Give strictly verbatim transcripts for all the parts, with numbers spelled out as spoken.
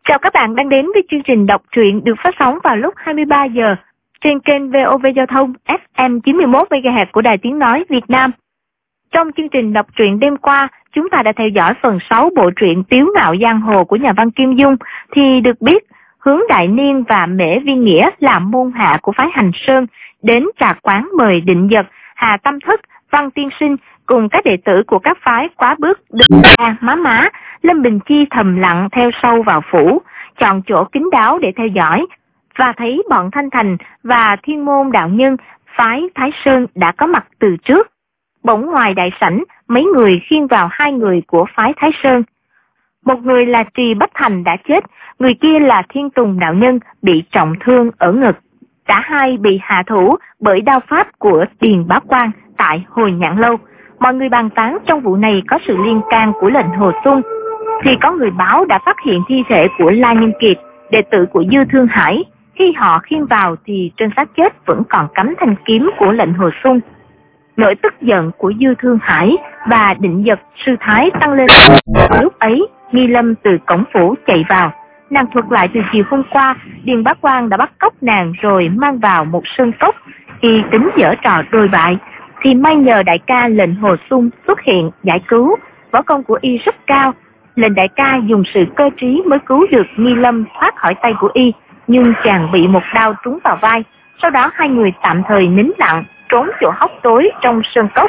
Chào các bạn đang đến với chương trình đọc truyện được phát sóng vào lúc hai mươi ba giờ trên kênh vê o vê Giao thông ép em chín mươi mốt mê ga héc của Đài Tiếng Nói Việt Nam. Trong chương trình đọc truyện đêm qua, chúng ta đã theo dõi phần sáu bộ truyện Tiếu ngạo giang hồ của nhà văn Kim Dung, thì được biết Hướng Đại Niên và Mễ Viên Nghĩa là môn hạ của phái Hành Sơn đến trà quán mời Định Dật, Hà Tâm Thất, Văn Tiên Sinh cùng các đệ tử của các phái Quá Bước, Đinh Ca, Má Má. Lâm Bình Chi thầm lặng theo sâu vào phủ, chọn chỗ kín đáo để theo dõi, và thấy bọn Thanh Thành và Thiên Môn đạo nhân phái Thái Sơn đã có mặt từ trước. Bỗng ngoài đại sảnh, mấy người khiêng vào hai người của phái Thái Sơn. Một người là Trì Bách Thành đã chết, người kia là Thiên Tùng đạo nhân bị trọng thương ở ngực. Cả hai bị hạ thủ bởi đao pháp của Điền Bá Quang tại Hồi Nhạn Lâu. Mọi người bàn tán trong vụ này có sự liên can của lệnh Hồ Xuân. Thì có người báo đã phát hiện thi thể của La Nhân Kiệt, đệ tử của Dư Thương Hải. Khi họ khiêng vào thì trên xác chết vẫn còn cắm thanh kiếm của lệnh Hồ Xuân. Nỗi tức giận của Dư Thương Hải và Định Dật sư thái tăng lên. Lúc ấy, Nghi Lâm từ cổng phủ chạy vào. Nàng thuật lại từ chiều hôm qua, Điền Bá Quang đã bắt cóc nàng rồi mang vào một sơn cốc. Y tính giở trò đồi bại, thì may nhờ đại ca lệnh Hồ Xuân xuất hiện giải cứu. Võ công của Y rất cao. Lệnh đại ca dùng sự cơ trí mới cứu được Nghi Lâm thoát khỏi tay của Y, nhưng chàng bị một đao trúng vào vai. Sau đó hai người tạm thời nín lặng, trốn chỗ hốc tối trong sơn cốc.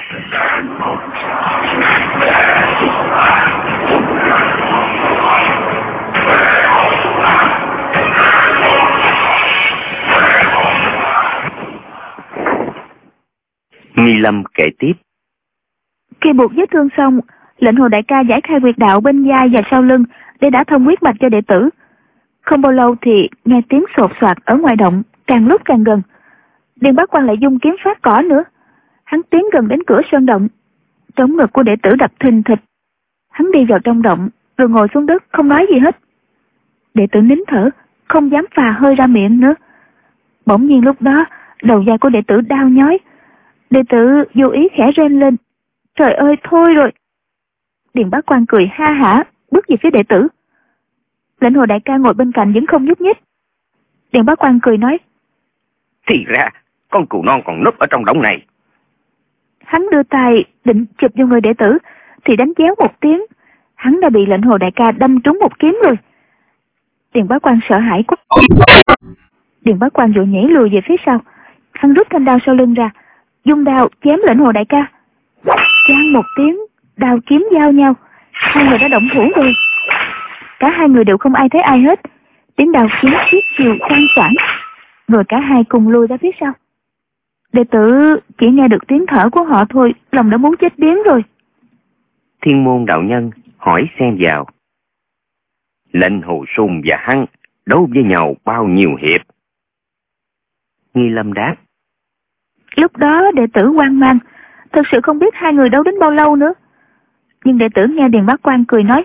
Nghi Lâm kể tiếp. Khi buộc vết thương xong, lệnh Hồ đại ca giải khai huyệt đạo bên vai và sau lưng để đã thông huyết mạch cho đệ tử. Không bao lâu thì nghe tiếng sột soạt ở ngoài động, càng lúc càng gần. Điền Bá Quang lại dung kiếm phát cỏ nữa. Hắn tiến gần đến cửa sơn động, trống ngực của đệ tử đập thình thịch. Hắn đi vào trong động, rồi ngồi xuống đất không nói gì hết. Đệ tử nín thở, không dám phà hơi ra miệng nữa. Bỗng nhiên lúc đó, đầu vai của đệ tử đau nhói. Đệ tử vô ý khẽ rên lên. Trời ơi, thôi rồi. Điền Bá Quang cười ha hả, bước về phía đệ tử. Lệnh Hồ đại ca ngồi bên cạnh vẫn không nhúc nhích. Điền Bá Quang cười nói. Thì ra, con cừu non còn núp ở trong động này. Hắn đưa tay định chụp vô người đệ tử, thì đánh chéo một tiếng. Hắn đã bị lệnh Hồ đại ca đâm trúng một kiếm rồi. Điền Bá Quang sợ hãi quá. Điền Bá Quang vội nhảy lùi về phía sau. Hắn rút thanh đao sau lưng ra, dung đao chém lệnh Hồ đại ca. Choang một tiếng, đao kiếm giao nhau, hai người đã động thủ rồi. Cả hai người đều không ai thấy ai hết. Tiếng đao kiếm xiết chiều sang soảng, rồi cả hai cùng lùi ra phía sau. Đệ tử chỉ nghe được tiếng thở của họ thôi, lòng đã muốn chết điếng rồi. Thiên Môn đạo nhân hỏi xen vào. Lệnh Hồ Xuân và hắn đấu với nhau bao nhiêu hiệp? Nghi Lâm đáp. Lúc đó đệ tử hoang mang, thật sự không biết hai người đấu đến bao lâu nữa. Nhưng đệ tử nghe Điền Bá Quang cười nói.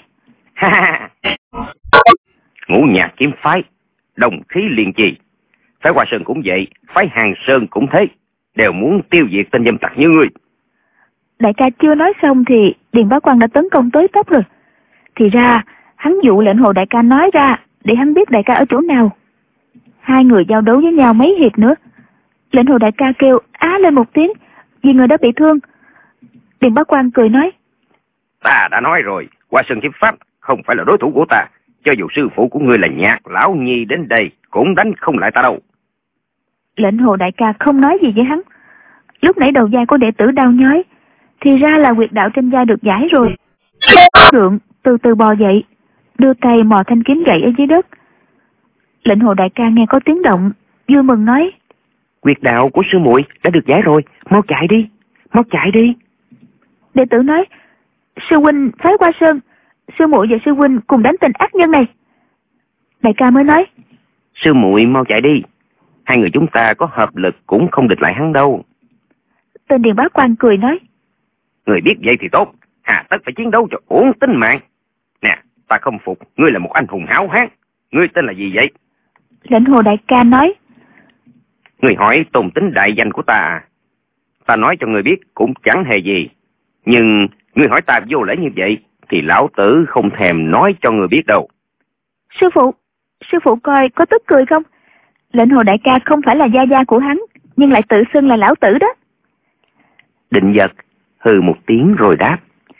Ngũ Nhạc kiếm phái, đồng khí liên trì. Phái Hoa Sơn cũng vậy, phái Hàng Sơn cũng thế, đều muốn tiêu diệt tên dâm tặc như ngươi. Đại ca chưa nói xong thì Điền Bá Quang đã tấn công tới tấp rồi. Thì ra hắn dụ lệnh Hồ đại ca nói ra để hắn biết đại ca ở chỗ nào. Hai người giao đấu với nhau mấy hiệp nữa. Lệnh Hồ đại ca kêu á lên một tiếng vì người đó bị thương. Điền Bá Quang cười nói. Ta đã nói rồi, Hoa Sơn kiếm pháp không phải là đối thủ của ta. Cho dù sư phụ của ngươi là Nhạc Lão Nhi đến đây cũng đánh không lại ta đâu. Lệnh Hồ đại ca không nói gì với hắn. Lúc nãy đầu vai của đệ tử đau nhói, thì ra là huyệt đạo trên vai được giải rồi. Lượng từ từ bò dậy, đưa tay mò thanh kiếm gậy ở dưới đất. Lệnh Hồ đại ca nghe có tiếng động, vui mừng nói. Huyệt đạo của sư muội đã được giải rồi, mau chạy đi, mau chạy đi. Đệ tử nói. Sư huynh phái Hoa Sơn, sư muội và sư huynh cùng đánh tên ác nhân này. Đại ca mới nói. Sư muội mau chạy đi, hai người chúng ta có hợp lực cũng không địch lại hắn đâu. Tên Điền Bá Quang cười nói. Người biết vậy thì tốt, hà tất phải chiến đấu cho uổng tính mạng. Nè, ta không phục, ngươi là một anh hùng hảo hán. Ngươi tên là gì vậy? Lệnh Hồ đại ca nói. Ngươi hỏi tôn tính đại danh của ta à? Ta nói cho ngươi biết cũng chẳng hề gì. Nhưng ngươi hỏi ta vô lễ như vậy thì lão tử không thèm nói cho ngươi biết đâu. Sư phụ, sư phụ coi có tức cười không? Lệnh Hồ đại ca không phải là gia gia của hắn, nhưng lại tự xưng là lão tử đó. Định Vật hừ một tiếng rồi đáp.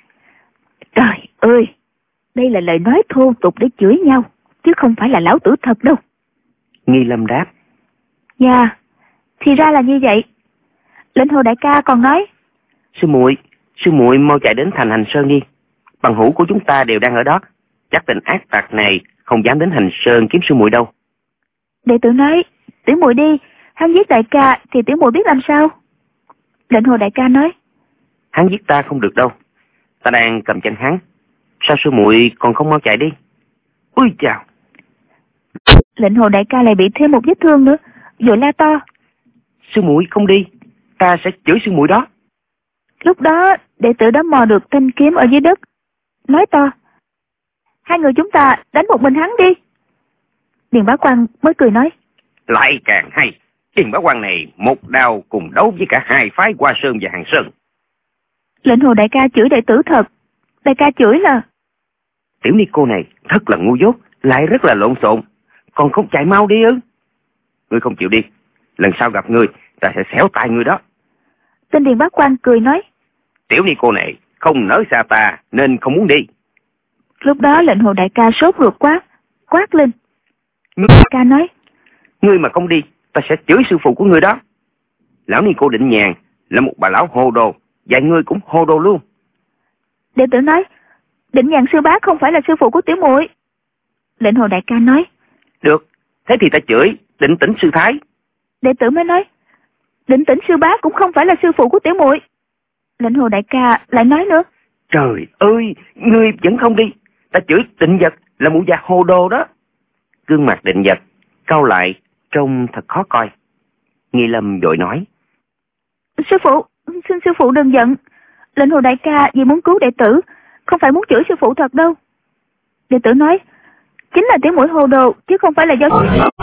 Trời ơi, đây là lời nói thô tục để chửi nhau, chứ không phải là lão tử thật đâu. Nghi Lâm đáp. Dạ, thì ra là như vậy. Lệnh Hồ đại ca còn nói. Sư muội, sư muội mau chạy đến thành Hành Sơn đi. Bằng hữu của chúng ta đều đang ở đó. Chắc tên ác tặc này không dám đến Hành Sơn kiếm sư muội đâu. Đệ tử nói, tiểu muội đi, hắn giết đại ca thì tiểu muội biết làm sao? Lệnh Hồ đại ca nói. Hắn giết ta không được đâu. Ta đang cầm chân hắn. Sao sư muội còn không mau chạy đi? Ui chào. Lệnh Hồ đại ca lại bị thêm một vết thương nữa, vội la to. Sư muội không đi, ta sẽ chửi sư muội đó. Lúc đó đệ tử đã mò được thanh kiếm ở dưới đất, nói to. Hai người chúng ta đánh một mình hắn đi. Điền Bá Quang mới cười nói. Lại càng hay. Điền Bá Quang này một đao cùng đấu với cả hai phái Hoa Sơn và Hàng Sơn. Lệnh Hồ đại ca chửi đệ tử thật. Đại ca chửi là Tiểu ni cô này thật là ngu dốt, lại rất là lộn xộn, còn không chạy mau đi ư? Ngươi không chịu đi, lần sau gặp ngươi ta sẽ xéo tay ngươi đó. Tên Điền Bá Quang cười nói. Tiểu ni cô này không nỡ xa ta nên không muốn đi. Lúc đó Lệnh Hồ đại ca sốt ruột quá, quát lên. Đại ca nói. Ngươi mà không đi, ta sẽ chửi sư phụ của ngươi đó. Lão ni cô Định Nhàn là một bà lão hồ đồ, và ngươi cũng hồ đồ luôn. Đệ tử nói. Định Nhàn sư bá không phải là sư phụ của tiểu muội. Lệnh Hồ đại ca nói. Được, thế thì ta chửi Định Tĩnh sư thái. Đệ tử mới nói. Định Tĩnh sư bá cũng không phải là sư phụ của tiểu muội. Lệnh Hồ đại ca lại nói nữa. Trời ơi, ngươi vẫn không đi, ta chửi Định Vật là mụ già hồ đồ đó. Gương mặt Định Vật cau lại trông thật khó coi. Nghi Lâm vội nói. Sư phụ, xin sư phụ đừng giận. Lệnh Hồ đại ca vì muốn cứu đệ tử, không phải muốn chửi sư phụ thật đâu. Đệ tử nói. Chính là tiểu muội hồ đồ, chứ không phải là do...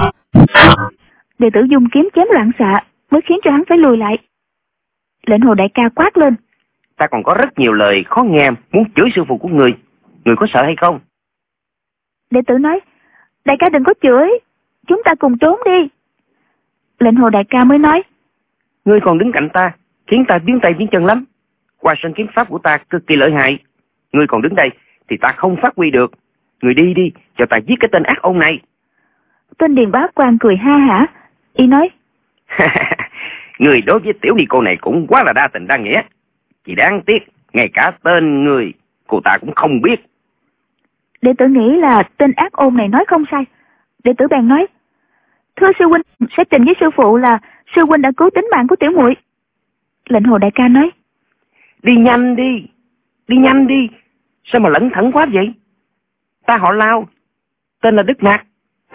Đệ tử dùng kiếm chém loạn xạ mới khiến cho hắn phải lùi lại. Lệnh Hồ đại ca quát lên. Ta còn có rất nhiều lời khó nghe muốn chửi sư phụ của người. Người có sợ hay không? Đệ tử nói. Đại ca đừng có chửi, chúng ta cùng trốn đi. Lệnh Hồ đại ca mới nói. Ngươi còn đứng cạnh ta, khiến ta biến tay biến chân lắm. Hoa Sơn kiếm pháp của ta cực kỳ lợi hại. Ngươi còn đứng đây thì ta không phát huy được. Người đi đi, cho ta giết cái tên ác ôn này. Tên Điền Bá Quang cười ha hả, y nói. Người đối với tiểu ni cô này cũng quá là đa tình đa nghĩa. Chỉ đáng tiếc, ngay cả tên người cô ta cũng không biết. Đệ tử nghĩ là tên ác ôn này nói không sai. Đệ tử bèn nói. Thưa sư huynh, sẽ trình với sư phụ là sư huynh đã cứu tính mạng của tiểu muội. Lệnh Hồ đại ca nói. Đi nhanh đi, đi nhanh đi. Sao mà lẩn thẩn quá vậy? Ta họ Lao, tên là Đức Nạc.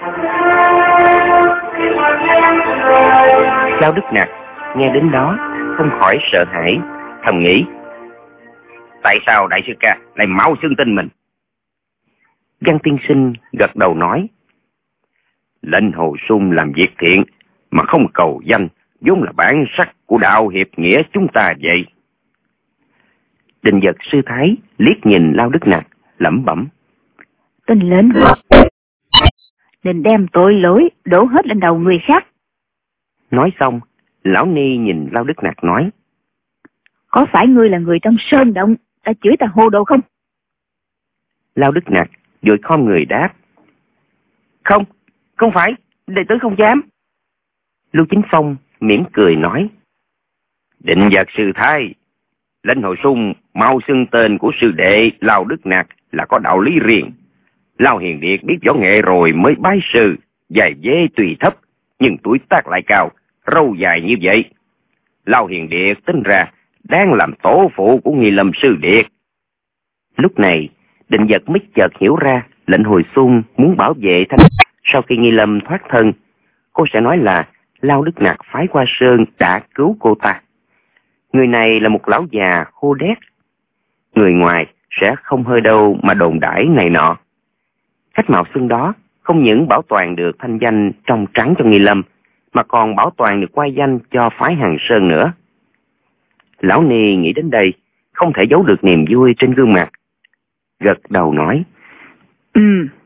Lao Đức Nạc nghe đến đó không khỏi sợ hãi, thầm nghĩ. Tại sao đại sư ca lại mau xưng tin mình? Văn tiên sinh gật đầu nói. Lệnh Hồ Sung làm việc thiện mà không cầu danh, vốn là bản sắc của đạo hiệp nghĩa chúng ta vậy. Định Vật sư thái liếc nhìn Lao Đức Nạc, lẩm bẩm. Tên Lệnh Hồ nên đem tội lỗi đổ hết lên đầu người khác. Nói xong, lão ni nhìn Lao Đức Nạc nói. Có phải ngươi là người trong sơn động ta chửi ta hồ đồ không? Lao Đức Nạc vội khom người đáp. Không, không phải, đệ tử không dám. Lưu Chính Phong mỉm cười nói. Định Vật sư thái, Lệnh Hồ Sung mau xưng tên của sư đệ Lao Đức Nạc là có đạo lý riêng. Lao Hiền Điệt biết võ nghệ rồi mới bái sư, dài dế tùy thấp, nhưng tuổi tác lại cao, râu dài như vậy. Lao Hiền Điệt tính ra đang làm tổ phụ của Nghi Lâm sư điệt. Lúc này, Định Vật mới chợt hiểu ra Lệnh Hồ Sung muốn bảo vệ Thanh. Sau khi Nghi Lâm thoát thân, cô sẽ nói là Lao Đức Nạc phái Hoa Sơn đã cứu cô ta. Người này là một lão già khô đét. Người ngoài sẽ không hơi đâu mà đồn đãi này nọ. Cách mạo xưng đó không những bảo toàn được thanh danh trong trắng cho Nghi Lâm, mà còn bảo toàn được quay danh cho phái Hàng Sơn nữa. Lão Ni nghĩ đến đây, không thể giấu được niềm vui trên gương mặt. Gật đầu nói. Ừ,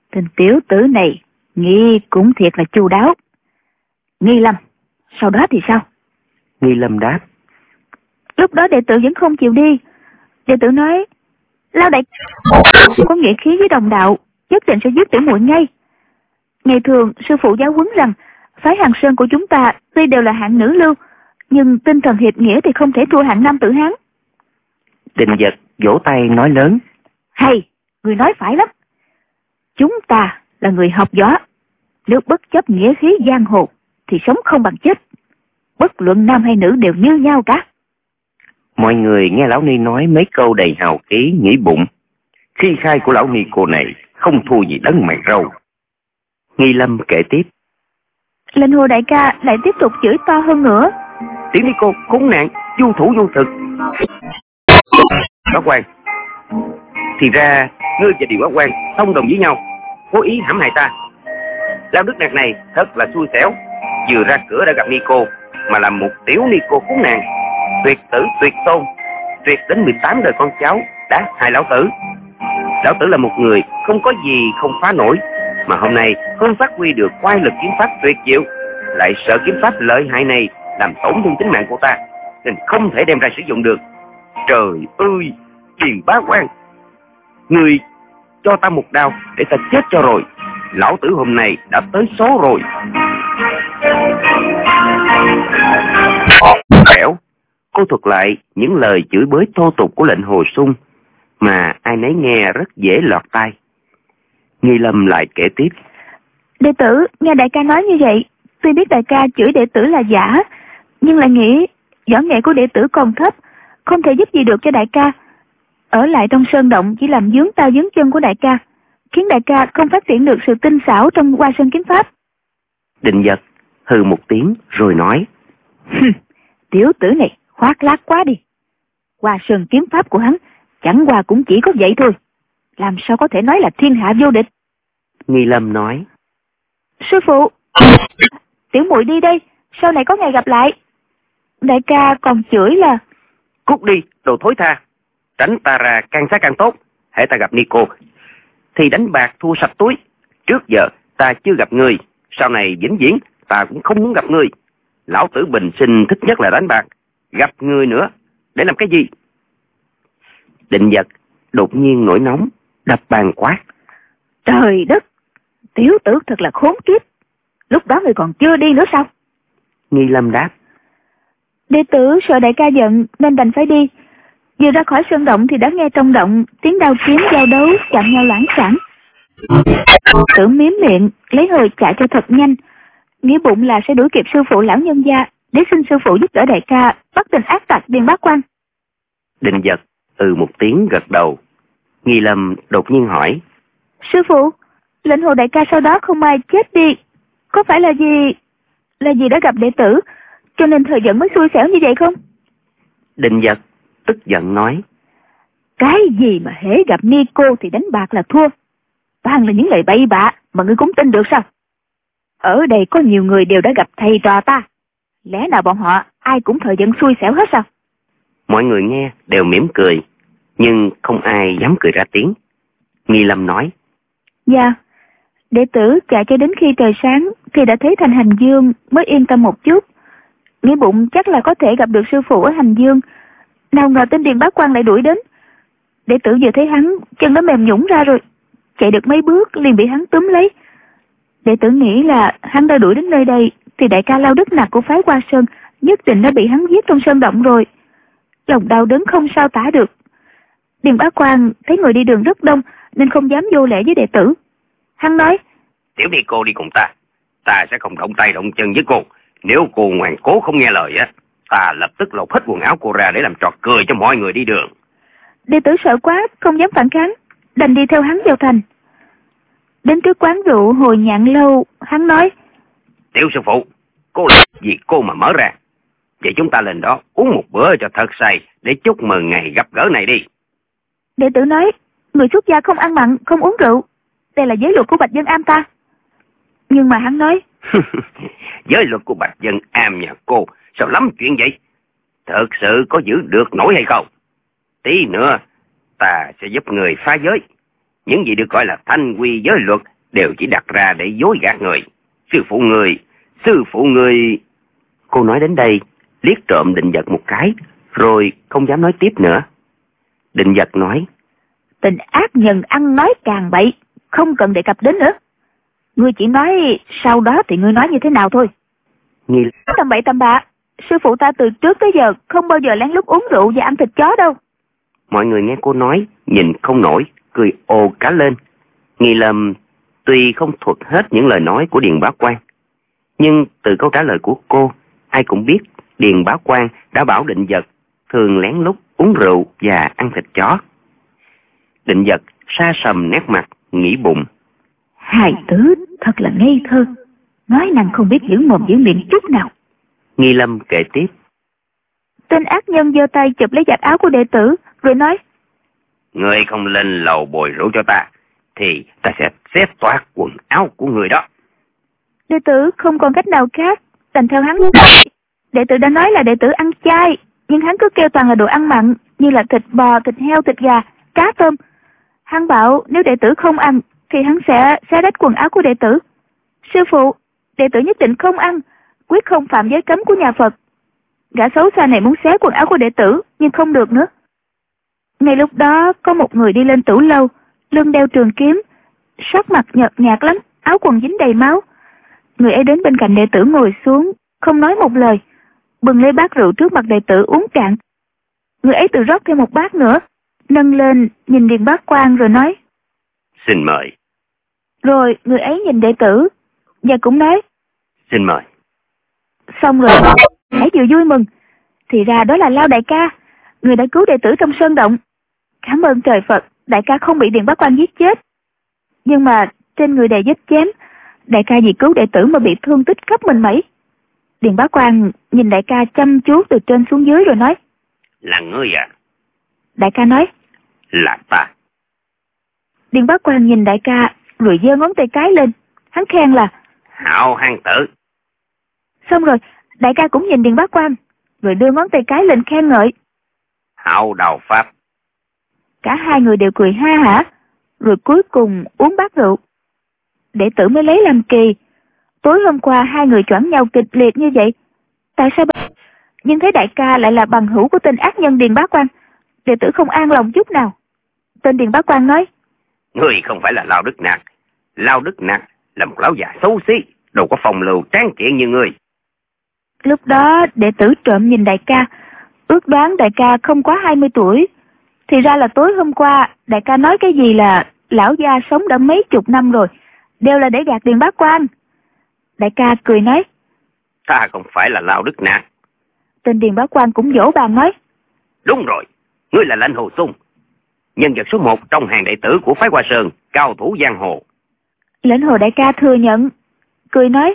Tên tiểu tử này nghĩ cũng thiệt là chu đáo. Nghi Lâm, sau đó thì sao? Nghi Lâm đáp. Lúc đó đệ tử vẫn không chịu đi. Đệ tử nói, Lao đại có nghĩa khí với đồng đạo, nhất định sẽ giết tiểu muội ngay. Ngày thường sư phụ giáo huấn rằng phái Hàng Sơn của chúng ta tuy đều là hạng nữ lưu, nhưng tinh thần hiệp nghĩa thì không thể thua hạng nam tử Hán. Định Vật vỗ tay nói lớn. Hay, người nói phải lắm. Chúng ta là người học võ, nếu bất chấp nghĩa khí giang hồ thì sống không bằng chết. Bất luận nam hay nữ đều như nhau cả. Mọi người nghe lão ni nói mấy câu đầy hào khí, nghĩ bụng, khí khai của lão ni cô này không thua gì đấng mày râu. Nghi Lâm kể tiếp. Lệnh Hồ đại ca lại tiếp tục chửi to hơn nữa. Tiểu ni cô khốn nạn, vô thủ vô thực. Bá Quan, thì ra ngươi và Điều Bá Quan thông đồng với nhau, cố ý hãm hại ta. Lão Đức Nạc này thật là xui xẻo, vừa ra cửa đã gặp ni cô, mà làm một tiểu ni cô khốn nạn, tuyệt tử tuyệt tôn, tuyệt đến mười tám đời con cháu đã hại lão tử. Lão tử là một người không có gì không phá nổi, mà hôm nay không phát huy được oai lực kiếm pháp tuyệt diệu, lại sợ kiếm pháp lợi hại này làm tổn thương tính mạng của ta, nên không thể đem ra sử dụng được. Trời ơi, Điền Bá Quan, người cho ta một đao để ta chết cho rồi. Lão tử hôm nay đã tới số rồi. Kẻo, cô thuật lại những lời chửi bới thô tục của lệnh Hồ Sung mà ai nấy nghe rất dễ lọt tai. Nghi Lâm lại kể tiếp. Đệ tử nghe đại ca nói như vậy, tuy biết đại ca chửi đệ tử là giả, nhưng lại nghĩ võ nghệ của đệ tử còn thấp, không thể giúp gì được cho đại ca. Ở lại trong sơn động chỉ làm vướng tay vướng chân của đại ca, khiến đại ca không phát triển được sự tinh xảo trong Hoa Sơn kiếm pháp. Định Vật hừ một tiếng rồi nói. Tiểu tử này khoác lác quá đi. Hoa Sơn kiếm pháp của hắn chẳng qua cũng chỉ có vậy thôi, làm sao có thể nói là thiên hạ vô địch. Nghi Lâm nói. Sư phụ, tiểu muội đi đây, sau này có ngày gặp lại. Đại ca còn chửi là cút đi, đồ thối tha, tránh ta ra càng xa càng tốt. Hễ ta gặp Nico thì đánh bạc thua sạch túi. Trước giờ ta chưa gặp người, sau này vĩnh viễn ta cũng không muốn gặp người. Lão tử bình sinh thích nhất là đánh bạc, gặp người nữa để làm cái gì? Định Vật đột nhiên nổi nóng, đập bàn quát. Trời đất, tiểu tử thật là khốn kiếp, lúc đó người còn chưa đi nữa sao? Nghi Lâm đáp. Đệ tử sợ đại ca giận nên đành phải đi. Vừa ra khỏi sơn động thì đã nghe trong động tiếng đao kiếm giao đấu chạm nhau loảng xoảng. Tử miếm miệng lấy hơi chạy cho thật nhanh, nghĩ bụng là sẽ đuổi kịp sư phụ lão nhân gia để xin sư phụ giúp đỡ đại ca bắt tên ác tặc Điền Bá Quan. Định Vật ừ một tiếng gật đầu. Nghi Lâm đột nhiên hỏi. Sư phụ, lệnh Hồ đại ca sau đó không ai chết đi, có phải là gì là gì đã gặp đệ tử cho nên thời giận mới xui xẻo như vậy không? Định Vật tức giận nói. Cái gì mà hễ gặp ni cô thì đánh bạc là thua, toàn là những lời bậy bạ mà ngươi cũng tin được sao? Ở đây có nhiều người đều đã gặp thầy trò ta, lẽ nào bọn họ ai cũng thời giận xui xẻo hết sao? Mọi người nghe đều mỉm cười, nhưng không ai dám cười ra tiếng. Nghi Lâm nói. Dạ, đệ tử chạy cho đến khi trời sáng thì đã thấy thành Hành Dương mới yên tâm một chút, nghĩ bụng chắc là có thể gặp được sư phụ ở Hành Dương. Nào ngờ tên Điền Bá Quan lại đuổi đến. Đệ tử vừa thấy hắn chân nó mềm nhũn ra rồi, chạy được mấy bước liền bị hắn túm lấy. Đệ tử nghĩ là hắn đã đuổi đến nơi đây thì đại ca Lao Đức Nặc của phái Hoa Sơn nhất định đã bị hắn giết trong sơn động rồi. Lòng đau đớn không sao tả được. Điền Bá Quan thấy người đi đường rất đông nên không dám vô lễ với đệ tử. Hắn nói. Tiểu đi cô đi cùng ta, ta sẽ không động tay động chân với cô. Nếu cô ngoan cố không nghe lời á, ta lập tức lột hết quần áo cô ra để làm trò cười cho mọi người đi đường. Đệ tử sợ quá không dám phản kháng, đành đi theo hắn vào thành. Đến trước quán rượu Hồi Nhạn Lâu, hắn nói. Tiểu sư phụ, cô làm gì cô mà mở ra. Vậy chúng ta lên đó uống một bữa cho thật say để chúc mừng ngày gặp gỡ này đi. Đệ tử nói, người xuất gia không ăn mặn, không uống rượu, đây là giới luật của Bạch Dân Am ta. Nhưng mà hắn nói. Giới luật của Bạch Dân Am nhà cô sao lắm chuyện vậy? Thật sự có giữ được nổi hay không? Tí nữa ta sẽ giúp người phá giới. Những gì được gọi là thanh quy giới luật đều chỉ đặt ra để dối gạt người. Sư phụ người, sư phụ người... Cô nói đến đây, liếc trộm Định Vật một cái, rồi không dám nói tiếp nữa. Định Vật nói, Tên ác nhân ăn nói càng bậy, không cần đề cập đến nữa. Ngươi chỉ nói sau đó thì ngươi nói như thế nào thôi. Nghi Tầm bậy tầm bạ, sư phụ ta từ trước tới giờ không bao giờ lén lút uống rượu và ăn thịt chó đâu. Mọi người nghe cô nói, nhìn không nổi, cười ồ cả lên. Nghi Lâm tuy không thuật hết những lời nói của Điền Bá Quang, nhưng từ câu trả lời của cô, ai cũng biết Điền Bá Quang đã bảo Định Vật thường lén lút uống rượu và ăn thịt chó. Định Vật sa sầm nét mặt, nghĩ bụng, Hài tử thật là ngây thơ, nói năng không biết giữ mồm giữ miệng chút nào. Nghi Lâm kể tiếp, Tên ác nhân giơ tay chụp lấy vạt áo của đệ tử, rồi nói, Ngươi không lên lầu bồi rượu cho ta, thì ta sẽ xé toạc quần áo của người đó. Đệ tử không còn cách nào khác, đành theo hắn. Đệ tử đã nói là đệ tử ăn chay, nhưng hắn cứ kêu toàn là đồ ăn mặn, như là thịt bò, thịt heo, thịt gà, cá tôm. Hắn bảo nếu đệ tử không ăn, thì hắn sẽ xé rách quần áo của đệ tử. Sư phụ, đệ tử nhất định không ăn, quyết không phạm giới cấm của nhà Phật. Gã xấu xa này muốn xé quần áo của đệ tử, nhưng không được nữa. Ngay lúc đó có một người đi lên tửu lâu, lưng đeo trường kiếm, sắc mặt nhợt nhạt lắm, áo quần dính đầy máu. Người ấy đến bên cạnh đệ tử ngồi xuống, không nói một lời, bưng lấy bát rượu trước mặt đệ tử uống cạn. Người ấy tự rót thêm một bát nữa, nâng lên nhìn Điền Bá Quang rồi nói, Xin mời. Rồi người ấy nhìn đệ tử và cũng nói, Xin mời. Xong rồi hãy chịu vui mừng, thì ra đó là Lao đại ca, người đã cứu đệ tử trong sơn động. Cảm ơn trời Phật, đại ca không bị Điền Bá Quang giết chết. Nhưng mà trên người đầy vết chém, đại ca vì cứu đệ tử mà bị thương tích khắp mình mẩy. Điền Bá Quang nhìn đại ca chăm chú từ trên xuống dưới rồi nói, Là ngươi à? Đại ca nói, Là ta. Điền Bá Quang nhìn đại ca rồi giơ ngón tay cái lên, hắn khen là Hảo hang tử. Xong rồi đại ca cũng nhìn Điền Bá Quang rồi đưa ngón tay cái lên khen ngợi, Hảo đạo pháp. Cả hai người đều cười ha hả, rồi cuối cùng uống bát rượu. Đệ tử mới lấy làm kỳ, tối hôm qua hai người choảng nhau kịch liệt như vậy, tại sao bây... nhưng thấy đại ca lại là bằng hữu của tên ác nhân Điền Bá Quang, đệ tử không an lòng chút nào. Tên Điền Bá Quang nói, Ngươi không phải là Lao Đức Nạc. Lao Đức Nạc là một lão già xấu xí, đâu có phong lưu tráng kiện như ngươi. Lúc đó đệ tử trộm nhìn đại ca, ước đoán đại ca không quá hai mươi tuổi. Thì ra là tối hôm qua đại ca nói cái gì là lão gia sống đã mấy chục năm rồi, đều là để gạt Điền Bá Quang. Đại ca cười nói, Ta không phải là Lao Đức Nạc. Tên Điền Bá Quang cũng vỗ bàn nói, Đúng rồi, ngươi là Lãnh Hồ Sung, nhân vật số một trong hàng đệ tử của phái Hoa Sơn, cao thủ giang hồ. Lãnh Hồ đại ca thừa nhận, cười nói,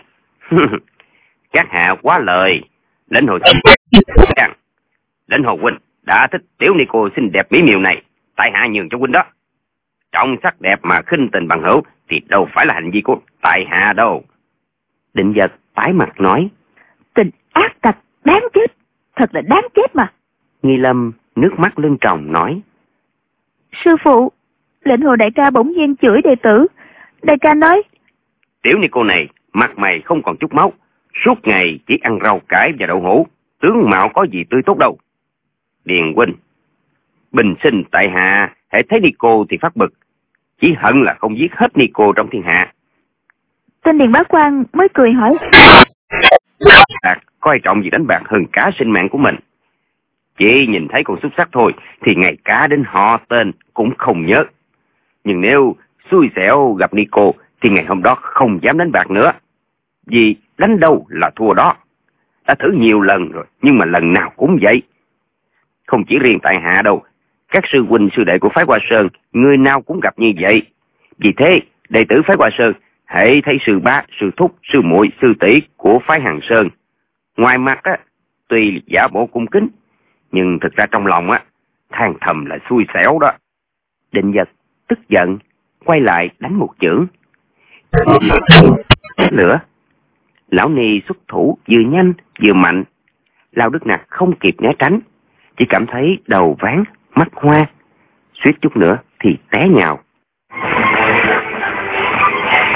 Các hạ quá lời. Lãnh Hồ Sung rằng Lãnh Hồ huynh đã thích tiểu ni cô xinh đẹp mỹ miều này, tại hạ nhường cho huynh đó. Trọng sắc đẹp mà khinh tình bằng hữu thì đâu phải là hành vi của tại hạ đâu. Định Vật tái mặt nói, Tình ác tặc đáng chết, thật là đáng chết mà. Nghi Lâm nước mắt lưng tròng nói, Sư phụ, Lãnh Hồ đại ca bỗng nhiên chửi đệ tử. Đại ca nói, tiểu ni cô này mặt mày không còn chút máu, suốt ngày chỉ ăn rau cải và đậu hũ, tướng mạo có gì tươi tốt đâu. Điền huynh, bình sinh tại hạ hễ thấy ni cô thì phát bực, chỉ hận là không giết hết ni cô trong thiên hạ. Tên Điền Bá Quang mới cười hỏi, Bạc coi trọng gì đánh bạc hơn cả sinh mạng của mình. Chỉ nhìn thấy con xúc sắc thôi thì ngày cả đến họ tên cũng không nhớ. Nhưng nếu xui xẻo gặp ni cô thì ngày hôm đó không dám đánh bạc nữa, vì đánh đâu là thua đó. Đã thử nhiều lần rồi, nhưng mà lần nào cũng vậy. Không chỉ riêng tại hạ đâu, các sư huynh sư đệ của phái Hoa Sơn người nào cũng gặp như vậy. Vì thế đệ tử phái Hoa Sơn hãy thấy sư bá, sư thúc, sư muội, sư tỷ của phái Hằng Sơn, ngoài mặt á tuy giả bộ cung kính, nhưng thực ra trong lòng á than thầm là xui xẻo đó. Định Vật tức giận quay lại đánh một chưởng. Lửa. Lão Ni xuất thủ vừa nhanh vừa mạnh. Lao Đức Nặc không kịp né tránh, chỉ cảm thấy đầu ván mắt hoa, suýt chút nữa thì té nhào.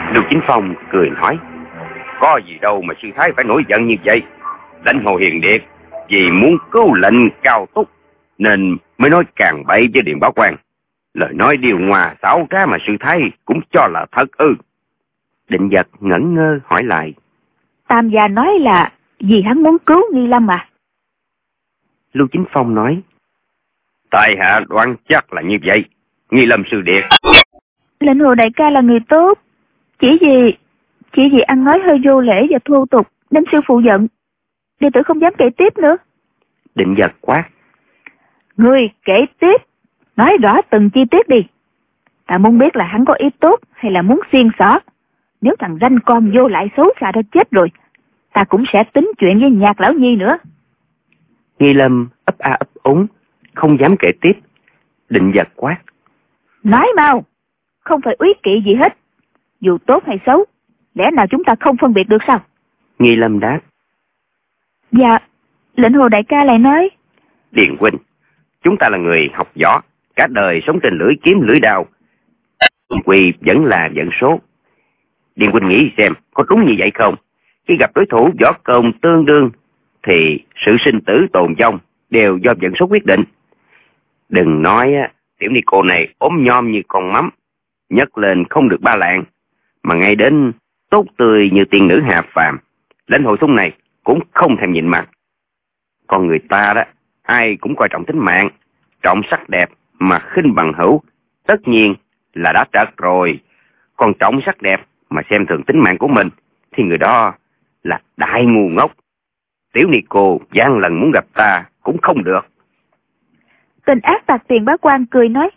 Lưu Chính Phong cười nói: Có gì đâu mà sư thái phải nổi giận như vậy. Lãnh Hồ Hiền Điệt vì muốn cứu lệnh Cao Túc nên mới nói càng bậy với Điện Báo Quan. Lời nói điều hòa xảo trá mà sư thái cũng cho là thật ư? Định Vật ngẩn ngơ hỏi lại: Tam gia nói là vì hắn muốn cứu Nghi Lâm à? Lưu Chính Phong nói: Tại hạ đoán chắc là như vậy. Nghi Lâm sư điệt. Lệnh Hồ đại ca là người tốt, chỉ vì chỉ vì ăn nói hơi vô lễ và thô tục nên sư phụ giận. Đệ tử không dám kể tiếp nữa. Định Vật quát: Ngươi kể tiếp, nói rõ từng chi tiết đi. Ta muốn biết là hắn có ý tốt hay là muốn xiên xỏ. Nếu thằng ranh con vô lại xấu xa đó chết rồi, ta cũng sẽ tính chuyện với Nhạc lão nhi nữa. Nghi Lâm ấp a ấp úng, không dám kể tiếp. Định Vật quát: Nói mau, không phải úy kỵ gì hết. Dù tốt hay xấu, lẽ nào chúng ta không phân biệt được sao? Nghi Lâm đáp: Dạ, Lệnh Hồ đại ca lại nói: Điền huynh, chúng ta là người học võ, cả đời sống trên lưỡi kiếm lưỡi đao, quy vẫn là vận số. Điền huynh nghĩ xem có đúng như vậy không? Khi gặp đối thủ võ công tương đương thì sự sinh tử tồn vong đều do vận số quyết định. Đừng nói tiểu ni cô này ốm nhom như con mắm, nhấc lên không được ba lạng, mà ngay đến tốt tươi như tiên nữ hạ phàm, Lãnh Hội Sung này cũng không thèm nhìn mặt. Con người ta đó, ai cũng coi trọng tính mạng, trọng sắc đẹp mà khinh bằng hữu, tất nhiên là đã trật rồi. Còn trọng sắc đẹp mà xem thường tính mạng của mình thì người đó là đại ngu ngốc. Tiểu ni cô gian lần muốn gặp ta cũng không được. Tên ác tặc Tiền Bá Quan cười nói: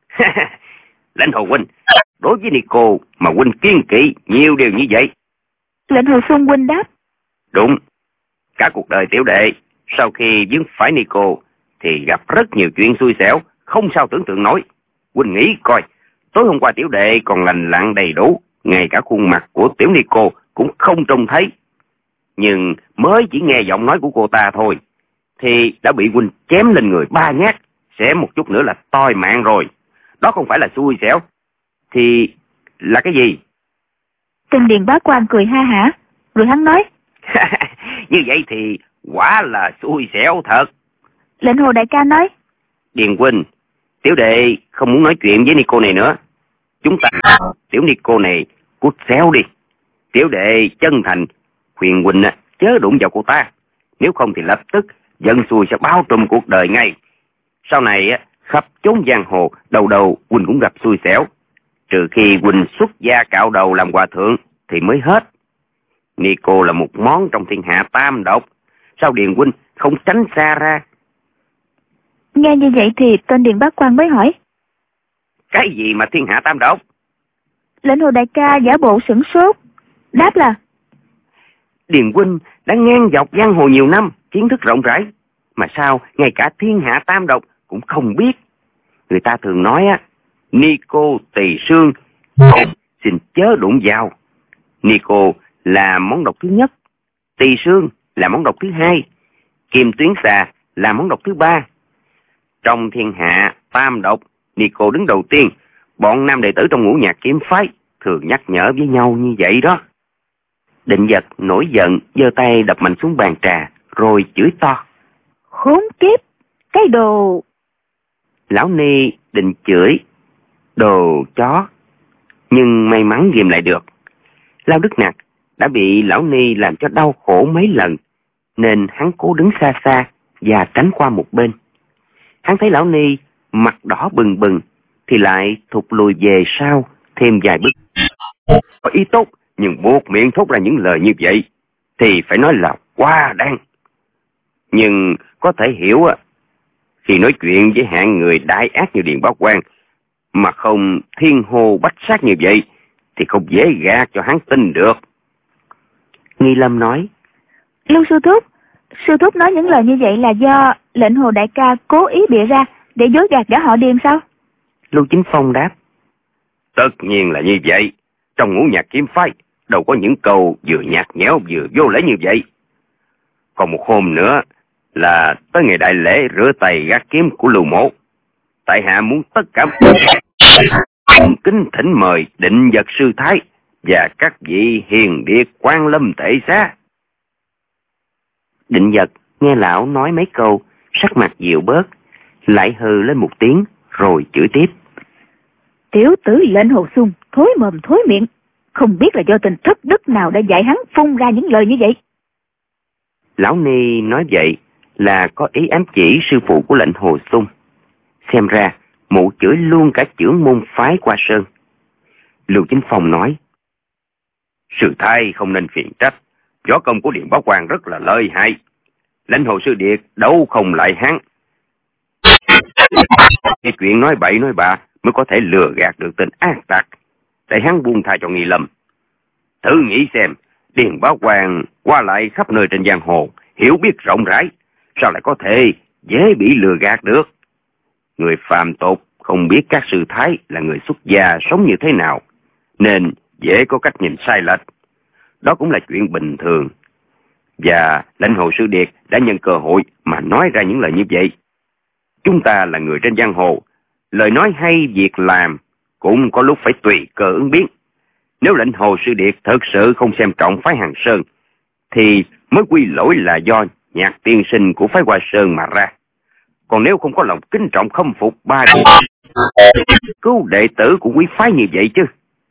Lãnh Hồ huynh, đối với ni cô mà huynh kiên kỵ nhiều điều như vậy. Lệnh Hồ Xuân huynh đáp: Đúng, cả cuộc đời tiểu đệ sau khi vướng phải ni cô thì gặp rất nhiều chuyện xui xẻo, không sao tưởng tượng nổi. Huynh nghĩ coi, tối hôm qua tiểu đệ còn lành lặn đầy đủ, ngay cả khuôn mặt của tiểu ni cô cũng không trông thấy. Nhưng mới chỉ nghe giọng nói của cô ta thôi thì đã bị huynh chém lên người ba nhát, sẽ một chút nữa là toi mạng rồi. Đó không phải là xui xẻo thì là cái gì? Tên Điền Bá Quan cười ha hả, rồi hắn nói: Như vậy thì quả là xui xẻo thật. Lệnh Hồ đại ca nói: Điền huynh, tiểu đệ không muốn nói chuyện với ni cô này nữa. Chúng ta tiểu ni cô này cút xéo đi. Tiểu đệ chân thành khuyên huynh chớ đụng vào cô ta, nếu không thì lập tức dân xui sẽ bao trùm cuộc đời ngay. Sau này khắp chốn giang hồ đầu đầu huynh cũng gặp xui xẻo, trừ khi huynh xuất gia cạo đầu làm hòa thượng thì mới hết. Ni cô là một món trong thiên hạ tam độc, sao Điền huynh không tránh xa ra? Nghe như vậy thì tên Điền Bá Quan mới hỏi: Cái gì mà thiên hạ tam độc? Lệnh Hồ đại ca giả bộ sửng sốt, đáp là: Điền huynh đã ngang dọc giang hồ nhiều năm, kiến thức rộng rãi, mà sao ngay cả thiên hạ tam độc cũng không biết? Người ta thường nói á, ni cô tỳ xương, xin chớ đụng vào. Ni cô là món độc thứ nhất, tỳ xương là món độc thứ hai, kim tuyến xà là món độc thứ ba. Trong thiên hạ tam độc, ni cô đứng đầu tiên. Bọn nam đệ tử trong Ngũ Nhạc Kiếm phái thường nhắc nhở với nhau như vậy đó. Định Vật nổi giận, giơ tay đập mạnh xuống bàn trà, rồi chửi to: Khốn kiếp, cái đồ... Lão Ni định chửi đồ chó, nhưng may mắn ghim lại được. Lao Đức Nặc đã bị Lão Ni làm cho đau khổ mấy lần, nên hắn cố đứng xa xa và tránh qua một bên. Hắn thấy Lão Ni mặt đỏ bừng bừng thì lại thụt lùi về sau thêm vài bước. Có ý tốt nhưng buộc miệng thốt ra những lời như vậy thì phải nói là quá đáng. Nhưng có thể hiểu á, khi nói chuyện với hạng người đại ác như Điền Báo Quan mà không thiên hô bách sát như vậy thì không dễ gạt cho hắn tin được. Nghi Lâm nói: Lưu sư thúc, sư thúc nói những lời như vậy là do Lệnh Hồ đại ca cố ý bịa ra để dối gạt gã họ Điền sao? Lưu Chính Phong đáp: Tất nhiên là như vậy. Trong Ngũ Nhạc Kiếm phái đâu có những câu vừa nhạt nhẽo vừa vô lễ như vậy. Còn một hôm nữa là tới ngày đại lễ rửa tay gác kiếm của Lưu Mộ. Tại hạ muốn tất cả kính thỉnh mời Định Vật sư thái và các vị hiền điệt quan lâm tệ xá. Định Vật nghe lão nói mấy câu, sắc mặt dịu bớt, lại hừ lên một tiếng rồi chửi tiếp. Tiểu tử lệnh Hồ Xung, thối mồm thối miệng, không biết là do tình thất đức nào đã dạy hắn phun ra những lời như vậy. Lão Ni nói vậy là có ý ám chỉ sư phụ của lệnh Hồ Xung. Xem ra mụ chửi luôn cả chưởng môn phái Hoa Sơn. Lưu Chính Phong nói, sư thái không nên phiền trách, võ công của Điện Báo Quan rất là lợi hại, lãnh Hồ sư điệt đấu không lại hắn. Cái chuyện nói bậy nói bạ mới có thể lừa gạt được tên ác tặc, để hắn buông tha cho Nghi Lâm. Thử nghĩ xem, Điện Báo Quan qua lại khắp nơi trên giang hồ, hiểu biết rộng rãi, sao lại có thể dễ bị lừa gạt được? Người phàm tục không biết các sư thái là người xuất gia sống như thế nào, nên dễ có cách nhìn sai lệch. Đó cũng là chuyện bình thường. Và lãnh Hồ sư điệt đã nhân cơ hội mà nói ra những lời như vậy. Chúng ta là người trên giang hồ, lời nói hay việc làm cũng có lúc phải tùy cơ ứng biến. Nếu lãnh Hồ sư điệt thật sự không xem trọng phái Hàng Sơn, thì mới quy lỗi là do Nhạc tiên sinh của phái Hoa Sơn mà ra. Còn nếu không có lòng kính trọng khâm phục ba đệ cứu đệ tử của quý phái như vậy chứ.